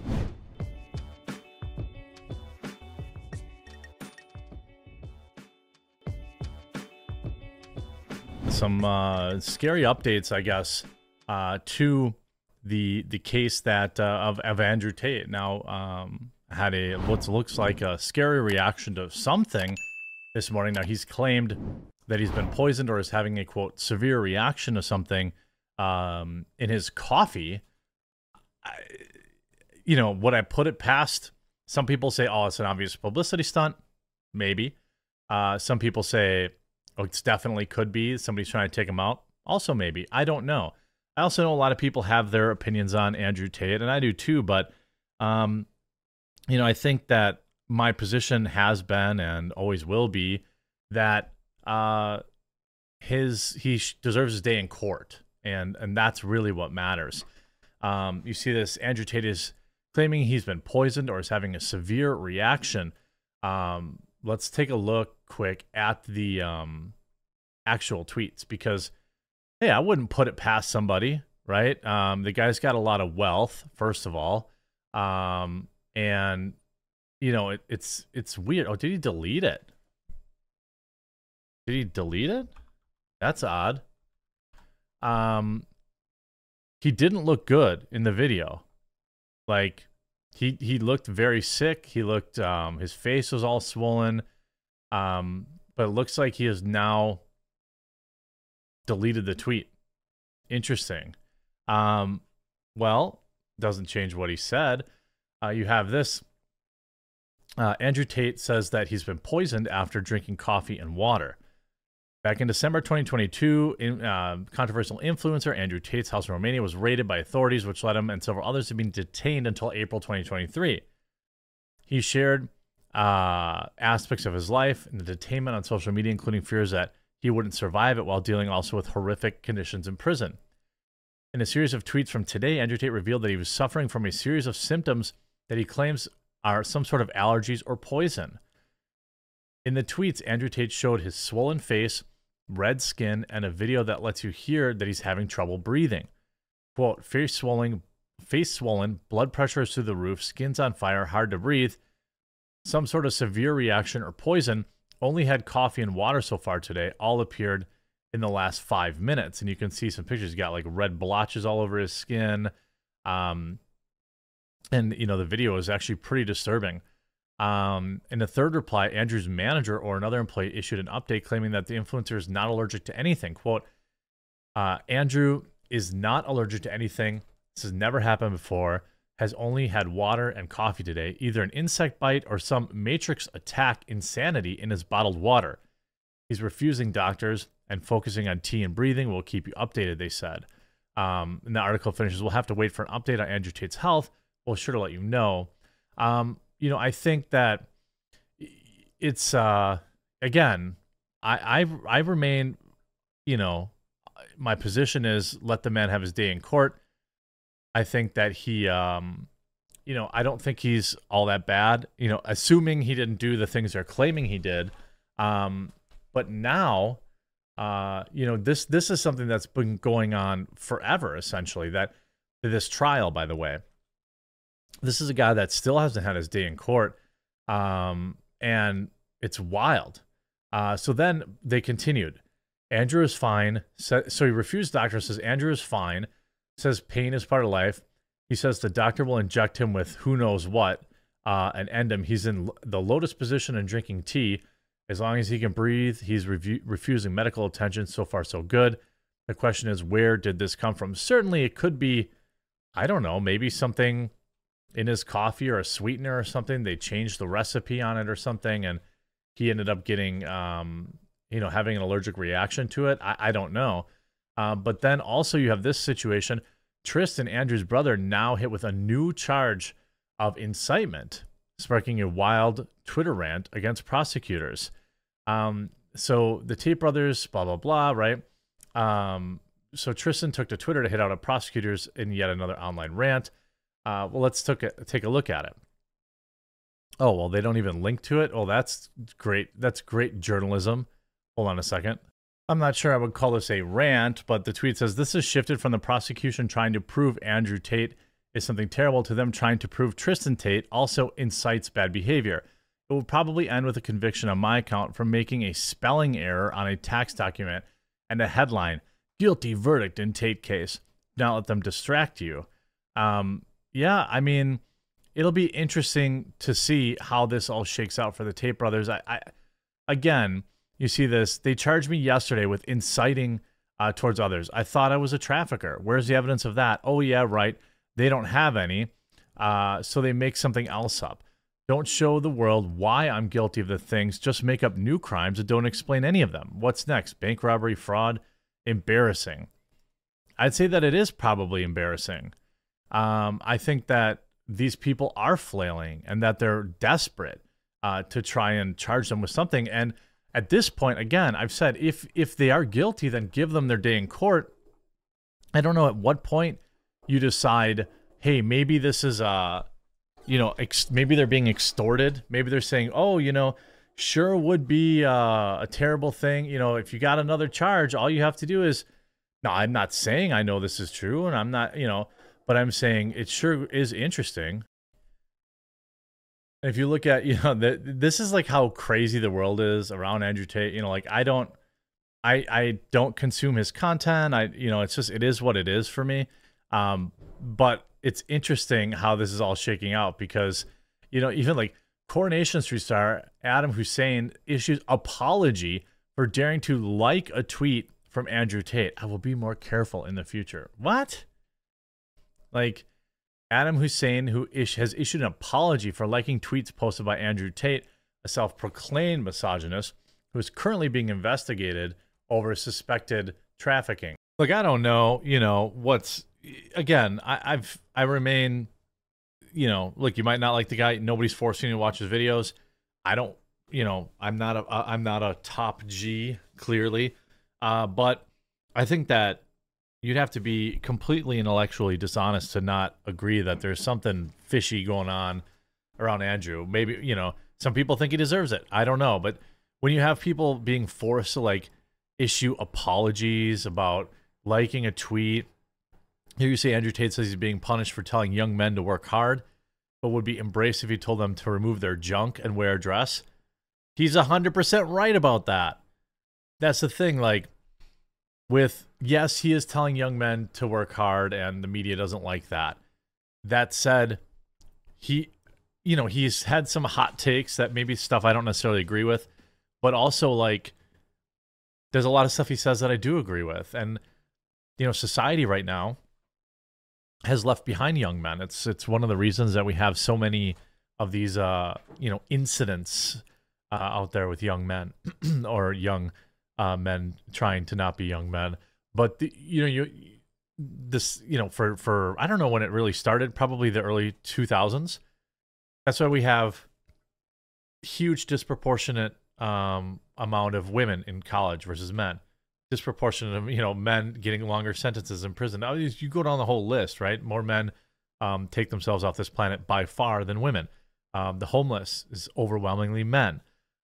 Some scary updates, I guess, to the case that of Andrew Tate. Now, had what looks like a scary reaction to something this morning. Now, he's claimed that he's been poisoned or is having a, quote, severe reaction to something in his coffee. Would I put it past? Some people say, oh, it's an obvious publicity stunt. Maybe. Some people say, oh, it's definitely could be. Somebody's trying to take him out. Also, maybe. I don't know. I also know a lot of people have their opinions on Andrew Tate, and I do too, but, I think that my position has been and always will be that he deserves his day in court, and that's really what matters. You see this, Andrew Tate is claiming he's been poisoned or is having a severe reaction. Let's take a look quick at the actual tweets, because, hey, I wouldn't put it past somebody, right? The guy's got a lot of wealth, first of all. And, you know, it's weird. Oh, did he delete it? Did he delete it? That's odd. He didn't look good in the video. Like, he looked very sick. He looked, his face was all swollen. But it looks like he has now deleted the tweet. Interesting. Well, doesn't change what he said. You have this. Andrew Tate says that he's been poisoned after drinking coffee and water. Back in December 2022, controversial influencer Andrew Tate's house in Romania was raided by authorities, which led him and several others to be detained until April 2023. He shared aspects of his life and the detainment on social media, including fears that he wouldn't survive it, while dealing also with horrific conditions in prison. In a series of tweets from today, Andrew Tate revealed that he was suffering from a series of symptoms that he claims are some sort of allergies or poison. In the tweets, Andrew Tate showed his swollen face, red skin, and a video that lets you hear that he's having trouble breathing. Quote, face swollen, blood pressure is through the roof, skin's on fire, hard to breathe, some sort of severe reaction or poison, only had coffee and water so far today, all appeared in the last 5 minutes. And you can see some pictures. He's got like red blotches all over his skin. And, you know, the video is actually pretty disturbing. In the third reply, Andrew's manager or another employee issued an update claiming that the influencer is not allergic to anything. Quote, Andrew is not allergic to anything. This has never happened before. Has only had water and coffee today, either an insect bite or some Matrix attack insanity in his bottled water. He's refusing doctors and focusing on tea and breathing. We'll keep you updated, they said. And the article finishes, we'll have to wait for an update on Andrew Tate's health. We'll sure to let you know. You know, I think that it's, again, I remain, you know, my position is let the man have his day in court. I think that he, you know, I don't think he's all that bad, you know, assuming he didn't do the things they're claiming he did. But now, you know, this is something that's been going on forever, essentially, that this trial, by the way. This is a guy that still hasn't had his day in court, and it's wild. So then they continued. Andrew is fine. So he refused doctor, says Andrew is fine, says pain is part of life. He says the doctor will inject him with who knows what and end him. He's in the lotus position and drinking tea. As long as he can breathe, he's refusing medical attention. So far, so good. The question is, where did this come from? Certainly, it could be, I don't know, maybe something in his coffee or a sweetener or something. They changed the recipe on it or something, and he ended up getting, you know, having an allergic reaction to it. I don't know. But then also you have this situation. Tristan, Andrew's brother, now hit with a new charge of incitement, sparking a wild Twitter rant against prosecutors. So the Tate brothers, blah, blah, blah, right? So Tristan took to Twitter to hit out at prosecutors in yet another online rant. Well, let's take a look at it. Oh, well, they don't even link to it? Oh, that's great. That's great journalism. Hold on a second. I'm not sure I would call this a rant, but the tweet says, this is shifted from the prosecution trying to prove Andrew Tate is something terrible to them trying to prove Tristan Tate also incites bad behavior. It will probably end with a conviction on my account for making a spelling error on a tax document and a headline, guilty verdict in Tate case. Now let them distract you. Yeah, I mean, it'll be interesting to see how this all shakes out for the Tate brothers. Again, you see this. They charged me yesterday with inciting towards others. I thought I was a trafficker. Where's the evidence of that? Oh, yeah, right. They don't have any. So they make something else up. Don't show the world why I'm guilty of the things. Just make up new crimes and don't explain any of them. What's next? Bank robbery, fraud? Embarrassing. I'd say that it is probably embarrassing. I think that these people are flailing and that they're desperate to try and charge them with something. And at this point, again, I've said if they are guilty, then give them their day in court. I don't know at what point you decide, hey, maybe this is maybe they're being extorted. Maybe they're saying, oh, sure would be a terrible thing. If you got another charge, all you have to do is, no, I'm not saying I know this is true, and I'm not, but I'm saying it sure is interesting. And if you look at, this is like how crazy the world is around Andrew Tate. Like I don't consume his content. It is what it is for me. But it's interesting how this is all shaking out because, even like Coronation Street star Adam Hussein issues apology for daring to like a tweet from Andrew Tate. I will be more careful in the future. What? Like Adam Hussein, who has issued an apology for liking tweets posted by Andrew Tate, a self-proclaimed misogynist who is currently being investigated over suspected trafficking. Look, I don't know, what's, again, I remain, look, you might not like the guy. Nobody's forcing you to watch his videos. I don't, I'm not a top G, clearly. But I think that you'd have to be completely intellectually dishonest to not agree that there's something fishy going on around Andrew. Maybe, some people think he deserves it. I don't know. But when you have people being forced to, like, issue apologies about liking a tweet, here you see Andrew Tate says he's being punished for telling young men to work hard, but would be embraced if he told them to remove their junk and wear a dress. He's 100% right about that. That's the thing, like, yes, he is telling young men to work hard, and the media doesn't like that. That said, he's had some hot takes that maybe stuff I don't necessarily agree with, but also, like, there's a lot of stuff he says that I do agree with. And, society right now has left behind young men. It's one of the reasons that we have so many of these, incidents out there with young men or young men trying to not be young men. But for I don't know when it really started, probably the early 2000s. That's why we have huge disproportionate amount of women in college versus men. Disproportionate of, men getting longer sentences in prison. Now, you go down the whole list, right? More men take themselves off this planet by far than women. The homeless is overwhelmingly men.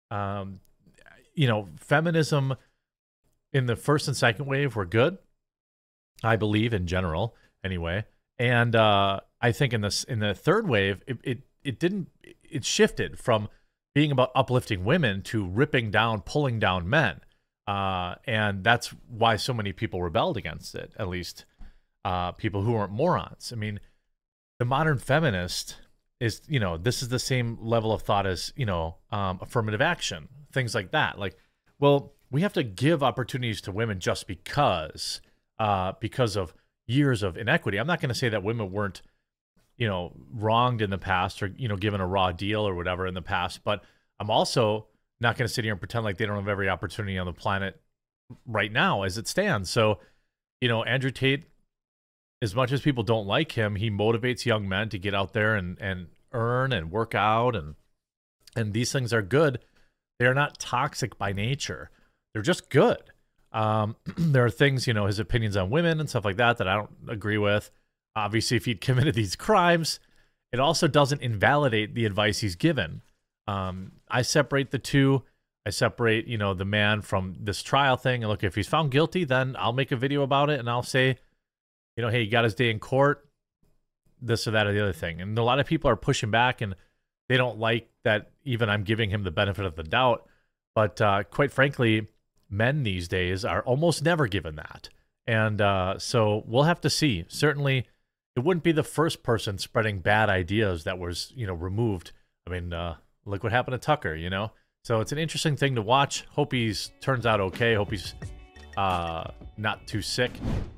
Feminism in the first and second wave were good, I believe, in general, anyway. And I think in the third wave, it shifted from being about uplifting women to ripping down, pulling down men. And that's why so many people rebelled against it, at least people who weren't morons. I mean, the modern feminist is, this is the same level of thought as, affirmative action, things like that. Like, well, we have to give opportunities to women just because of years of inequity. I'm not going to say that women weren't, wronged in the past or, given a raw deal or whatever in the past, but I'm also not going to sit here and pretend like they don't have every opportunity on the planet right now as it stands. So, Andrew Tate, as much as people don't like him, he motivates young men to get out there and earn and work out. And these things are good. They're not toxic by nature. They're just good. There are things, his opinions on women and stuff like that I don't agree with. Obviously, if he'd committed these crimes, it also doesn't invalidate the advice he's given. I separate the two. I separate, the man from this trial thing. And look, if he's found guilty, then I'll make a video about it and I'll say, hey, he got his day in court, this or that or the other thing. And a lot of people are pushing back and they don't like that even I'm giving him the benefit of the doubt. But quite frankly, men these days are almost never given that. And so we'll have to see. Certainly, it wouldn't be the first person spreading bad ideas that was, removed. I mean, look what happened to Tucker, So it's an interesting thing to watch. Hope he's turns out okay. Hope he's not too sick.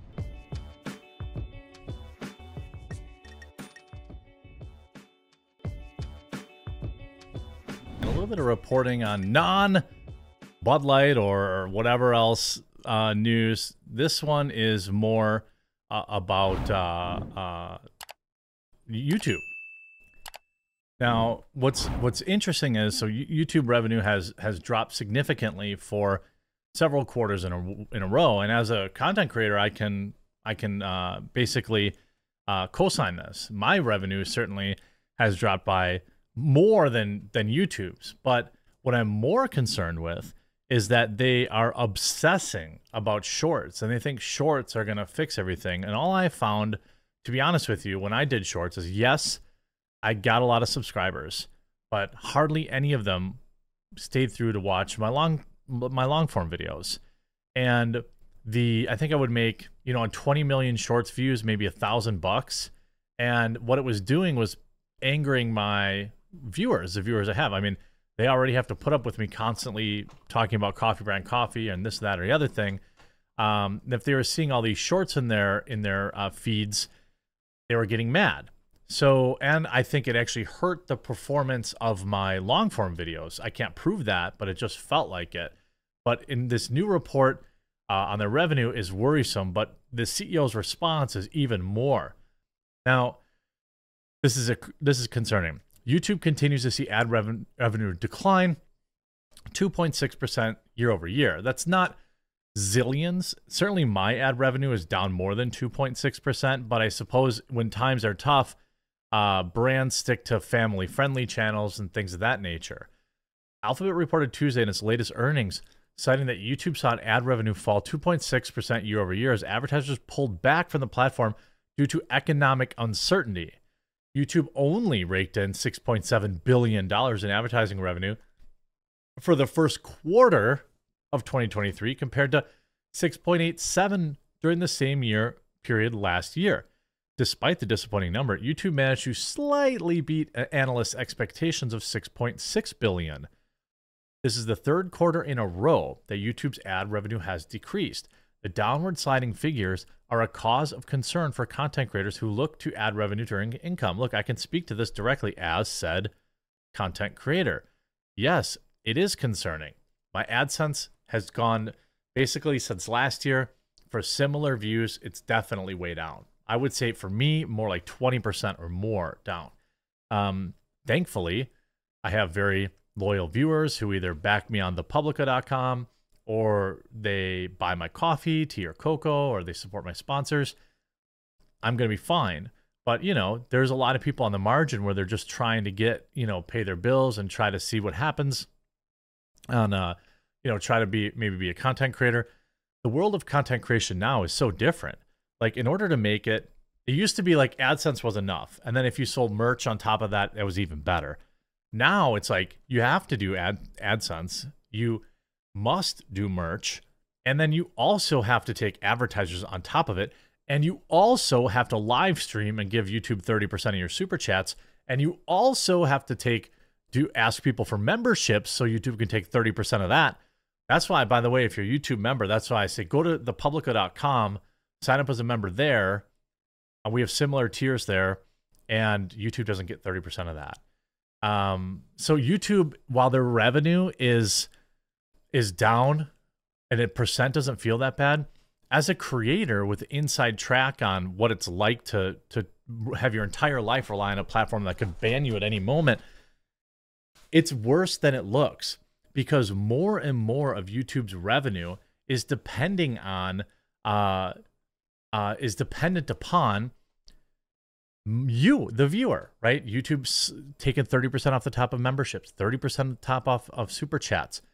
And a little bit of reporting on non-Bud Light or whatever else news. This one is more about YouTube. Now, what's interesting is so YouTube revenue has dropped significantly for several quarters in a row, and as a content creator, I can basically co-sign this. My revenue certainly has dropped by more than YouTube's, but what I'm more concerned with is that they are obsessing about shorts and they think shorts are going to fix everything. And all I found, to be honest with you, when I did shorts is yes, I got a lot of subscribers, but hardly any of them stayed through to watch my long form videos. And I think I would make, on 20 million shorts views, maybe $1,000. And what it was doing was angering my viewers, the viewers I have. I mean, they already have to put up with me constantly talking about Coffee Brand Coffee and this, that, or the other thing. If they were seeing all these shorts in their feeds, they were getting mad. So, and I think it actually hurt the performance of my long form videos. I can't prove that, but it just felt like it. But in this new report on their revenue is worrisome, but the CEO's response is even more. Now, this is concerning. YouTube continues to see ad revenue decline 2.6% year over year. That's not zillions. Certainly my ad revenue is down more than 2.6%, but I suppose when times are tough, brands stick to family-friendly channels and things of that nature. Alphabet reported Tuesday in its latest earnings, citing that YouTube saw ad revenue fall 2.6% year over year as advertisers pulled back from the platform due to economic uncertainty. YouTube only raked in $6.7 billion in advertising revenue for the first quarter of 2023 compared to 6.87 during the same year period last year. Despite the disappointing number, YouTube managed to slightly beat analysts' expectations of $6.6 billion. This is the third quarter in a row that YouTube's ad revenue has decreased. The downward sliding figures are a cause of concern for content creators who look to ad revenue during income. Look, I can speak to this directly as said content creator. Yes, it is concerning. My AdSense has gone basically since last year for similar views. It's definitely way down. I would say for me, more like 20% or more down. Thankfully, I have very loyal viewers who either back me on thepublica.com or they buy my coffee, tea, or cocoa, or they support my sponsors. I'm going to be fine. But, there's a lot of people on the margin where they're just trying to get, pay their bills and try to see what happens on, try to maybe be a content creator. The world of content creation now is so different. Like, in order to make it, it used to be like AdSense was enough. And then if you sold merch on top of that, it was even better. Now it's like you have to do AdSense. You must do merch. And then you also have to take advertisers on top of it. And you also have to live stream and give YouTube 30% of your super chats. And you also have to ask people for memberships so YouTube can take 30% of that. That's why, by the way, if you're a YouTube member, that's why I say go to thepublica.com, sign up as a member there. We have similar tiers there, and YouTube doesn't get 30% of that. So YouTube, while their revenue is down and the percent doesn't feel that bad, as a creator with inside track on what it's like to have your entire life rely on a platform that could ban you at any moment, it's worse than it looks because more and more of YouTube's revenue is dependent upon you, the viewer, right? YouTube's taken 30% off the top of memberships, 30% top off of super chats,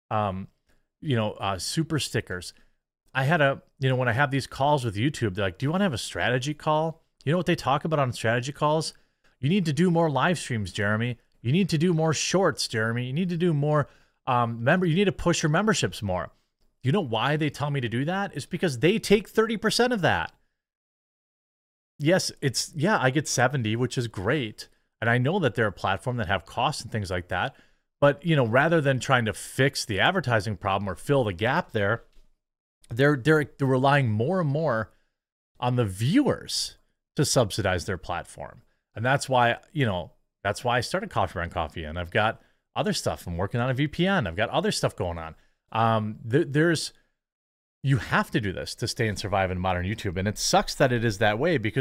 super stickers. I had when I have these calls with YouTube, they're like, do you want to have a strategy call? You know what they talk about on strategy calls? You need to do more live streams, Jeremy. You need to do more shorts, Jeremy. You need to do more, you need to push your memberships more. You know why they tell me to do that? It's because they take 30% of that. Yes, I get 70, which is great. And I know that they're a platform that have costs and things like that. But, rather than trying to fix the advertising problem or fill the gap there, they're relying more and more on the viewers to subsidize their platform. And that's why, I started Coffee Brand Coffee, and I've got other stuff. I'm working on a VPN. I've got other stuff going on. You have to do this to stay and survive in modern YouTube. And it sucks that it is that way because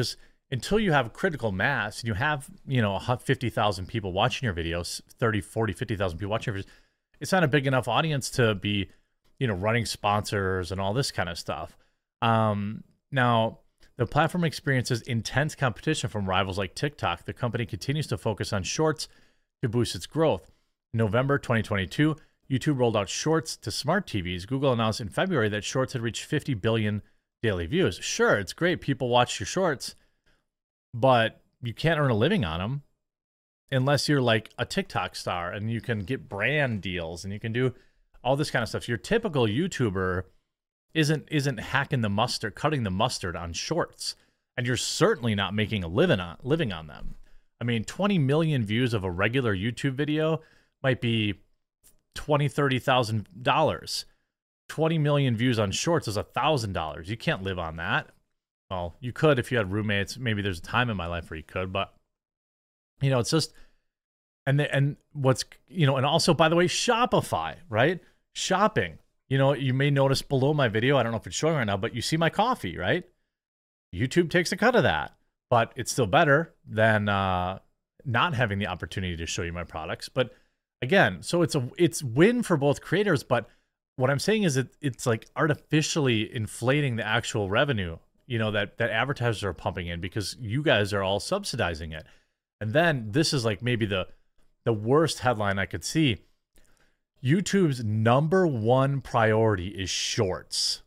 until you have critical mass and you have, 50,000 people watching your videos, 30, 40, 50,000 people watching your videos, it's not a big enough audience to be, running sponsors and all this kind of stuff. Now, the platform experiences intense competition from rivals like TikTok. The company continues to focus on Shorts to boost its growth. In November 2022, YouTube rolled out Shorts to smart TVs. Google announced in February that Shorts had reached 50 billion daily views. Sure, it's great. People watch your Shorts, but you can't earn a living on them unless you're like a TikTok star and you can get brand deals and you can do all this kind of stuff. So your typical YouTuber isn't hacking the mustard, cutting the mustard on Shorts, and you're certainly not making a living on them. I mean, 20 million views of a regular YouTube video might be $20,000-$30,000. 20 million views on Shorts is $1,000. You can't live on that. Well, you could if you had roommates. Maybe there's a time in my life where you could, but it's just, and what's, and also, by the way, Shopify, right? Shopping. You may notice below my video, I don't know if it's showing right now, but you see my coffee, right? YouTube takes a cut of that, but it's still better than not having the opportunity to show you my products. But again, so it's win for both creators, but what I'm saying is it's like artificially inflating the actual revenue, that advertisers are pumping in because you guys are all subsidizing it. And then this is like maybe the worst headline I could see. YouTube's #1 priority is Shorts.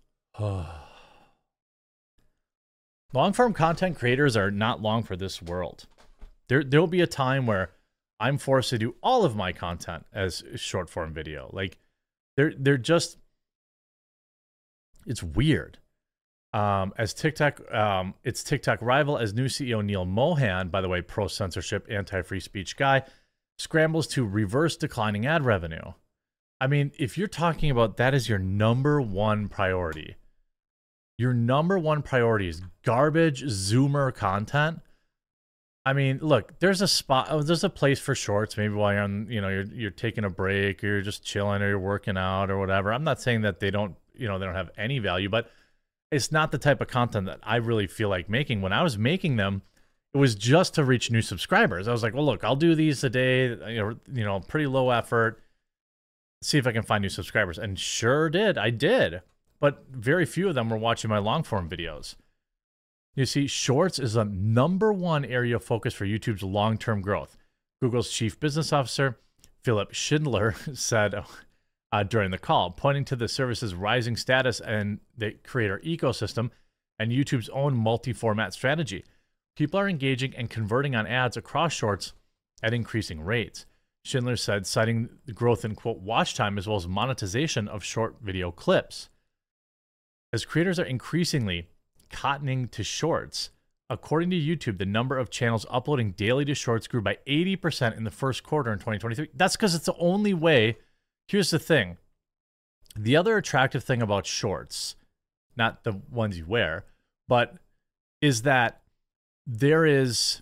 Long-form content creators are not long for this world. There'll be a time where I'm forced to do all of my content as short-form video. Like, they're just, it's weird. As TikTok, its TikTok rival, as new CEO Neil Mohan, by the way, pro-censorship, anti-free speech guy, scrambles to reverse declining ad revenue. I mean, if you're talking about that is your #1 priority, your #1 priority is garbage Zoomer content. I mean, look, there's a place for Shorts. Maybe while you're on, you're taking a break, or you're just chilling, or you're working out, or whatever. I'm not saying that they don't have any value, but it's not the type of content that I really feel like making. When I was making them, it was just to reach new subscribers. I was like, well, look, I'll do these a day, pretty low effort. See if I can find new subscribers. And sure did. I did. But very few of them were watching my long form videos. You see, Shorts is a #1 area of focus for YouTube's long-term growth. Google's chief business officer, Philipp Schindler, said during the call, pointing to the service's rising status and the creator ecosystem and YouTube's own multi-format strategy. People are engaging and converting on ads across Shorts at increasing rates. Schindler said, citing the growth in, quote, watch time as well as monetization of short video clips. As creators are increasingly cottoning to Shorts, according to YouTube, the number of channels uploading daily to Shorts grew by 80% in the first quarter in 2023. That's because it's the only way. Here's the thing. The other attractive thing about Shorts, not the ones you wear, but is that there's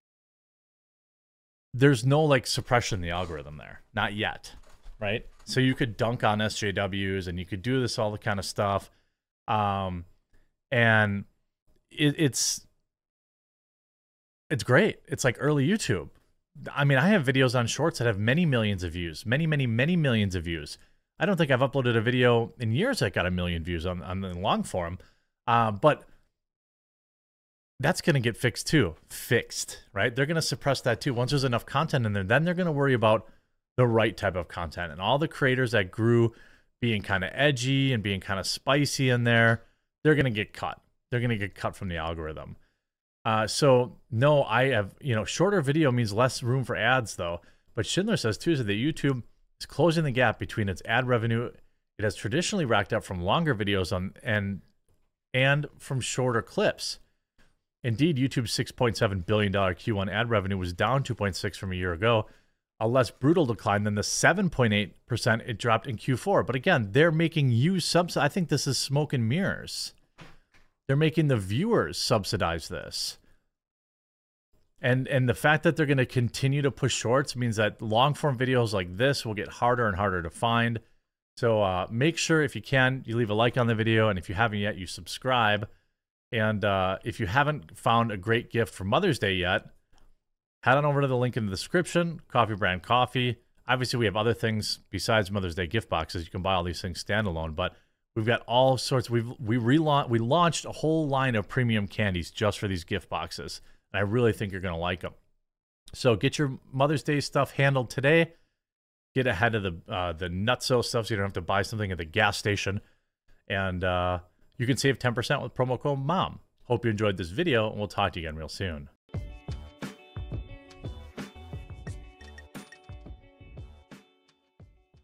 no like suppression in the algorithm there. Not yet, right? So you could dunk on SJWs and you could do this all the kind of stuff. And it's great. It's like early YouTube. I mean, I have videos on Shorts that have many millions of views, many millions of views. I don't think I've uploaded a video in years that got 1 million views on the long form. But that's going to get fixed too. Right? They're going to suppress that too. Once there's enough content in there, then they're going to worry about the right type of content. And all the creators that grew being kind of edgy and being kind of spicy in there, they're going to get cut. They're going to get cut from the algorithm. So no, I have, shorter video means less room for ads though. But Schindler says too, that YouTube is closing the gap between its ad revenue it has traditionally racked up from longer videos and from shorter clips. Indeed, YouTube's $6.7 billion Q1 ad revenue was down 2.6% from a year ago, a less brutal decline than the 7.8% it dropped in Q4. But again, they're making you subsidize. I think this is smoke and mirrors. They're making the viewers subsidize this. And the fact that they're going to continue to push Shorts means that long-form videos like this will get harder and harder to find. So make sure, if you can, you leave a like on the video. And if you haven't yet, you subscribe. And if you haven't found a great gift for Mother's Day yet, head on over to the link in the description, Coffee Brand Coffee. Obviously, we have other things besides Mother's Day gift boxes. You can buy all these things standalone, but we've got all sorts. We launched a whole line of premium candies just for these gift boxes, and I really think you're going to like them. So get your Mother's Day stuff handled today. Get ahead of the nutso stuff so you don't have to buy something at the gas station. And you can save 10% with promo code MOM. Hope you enjoyed this video, and we'll talk to you again real soon.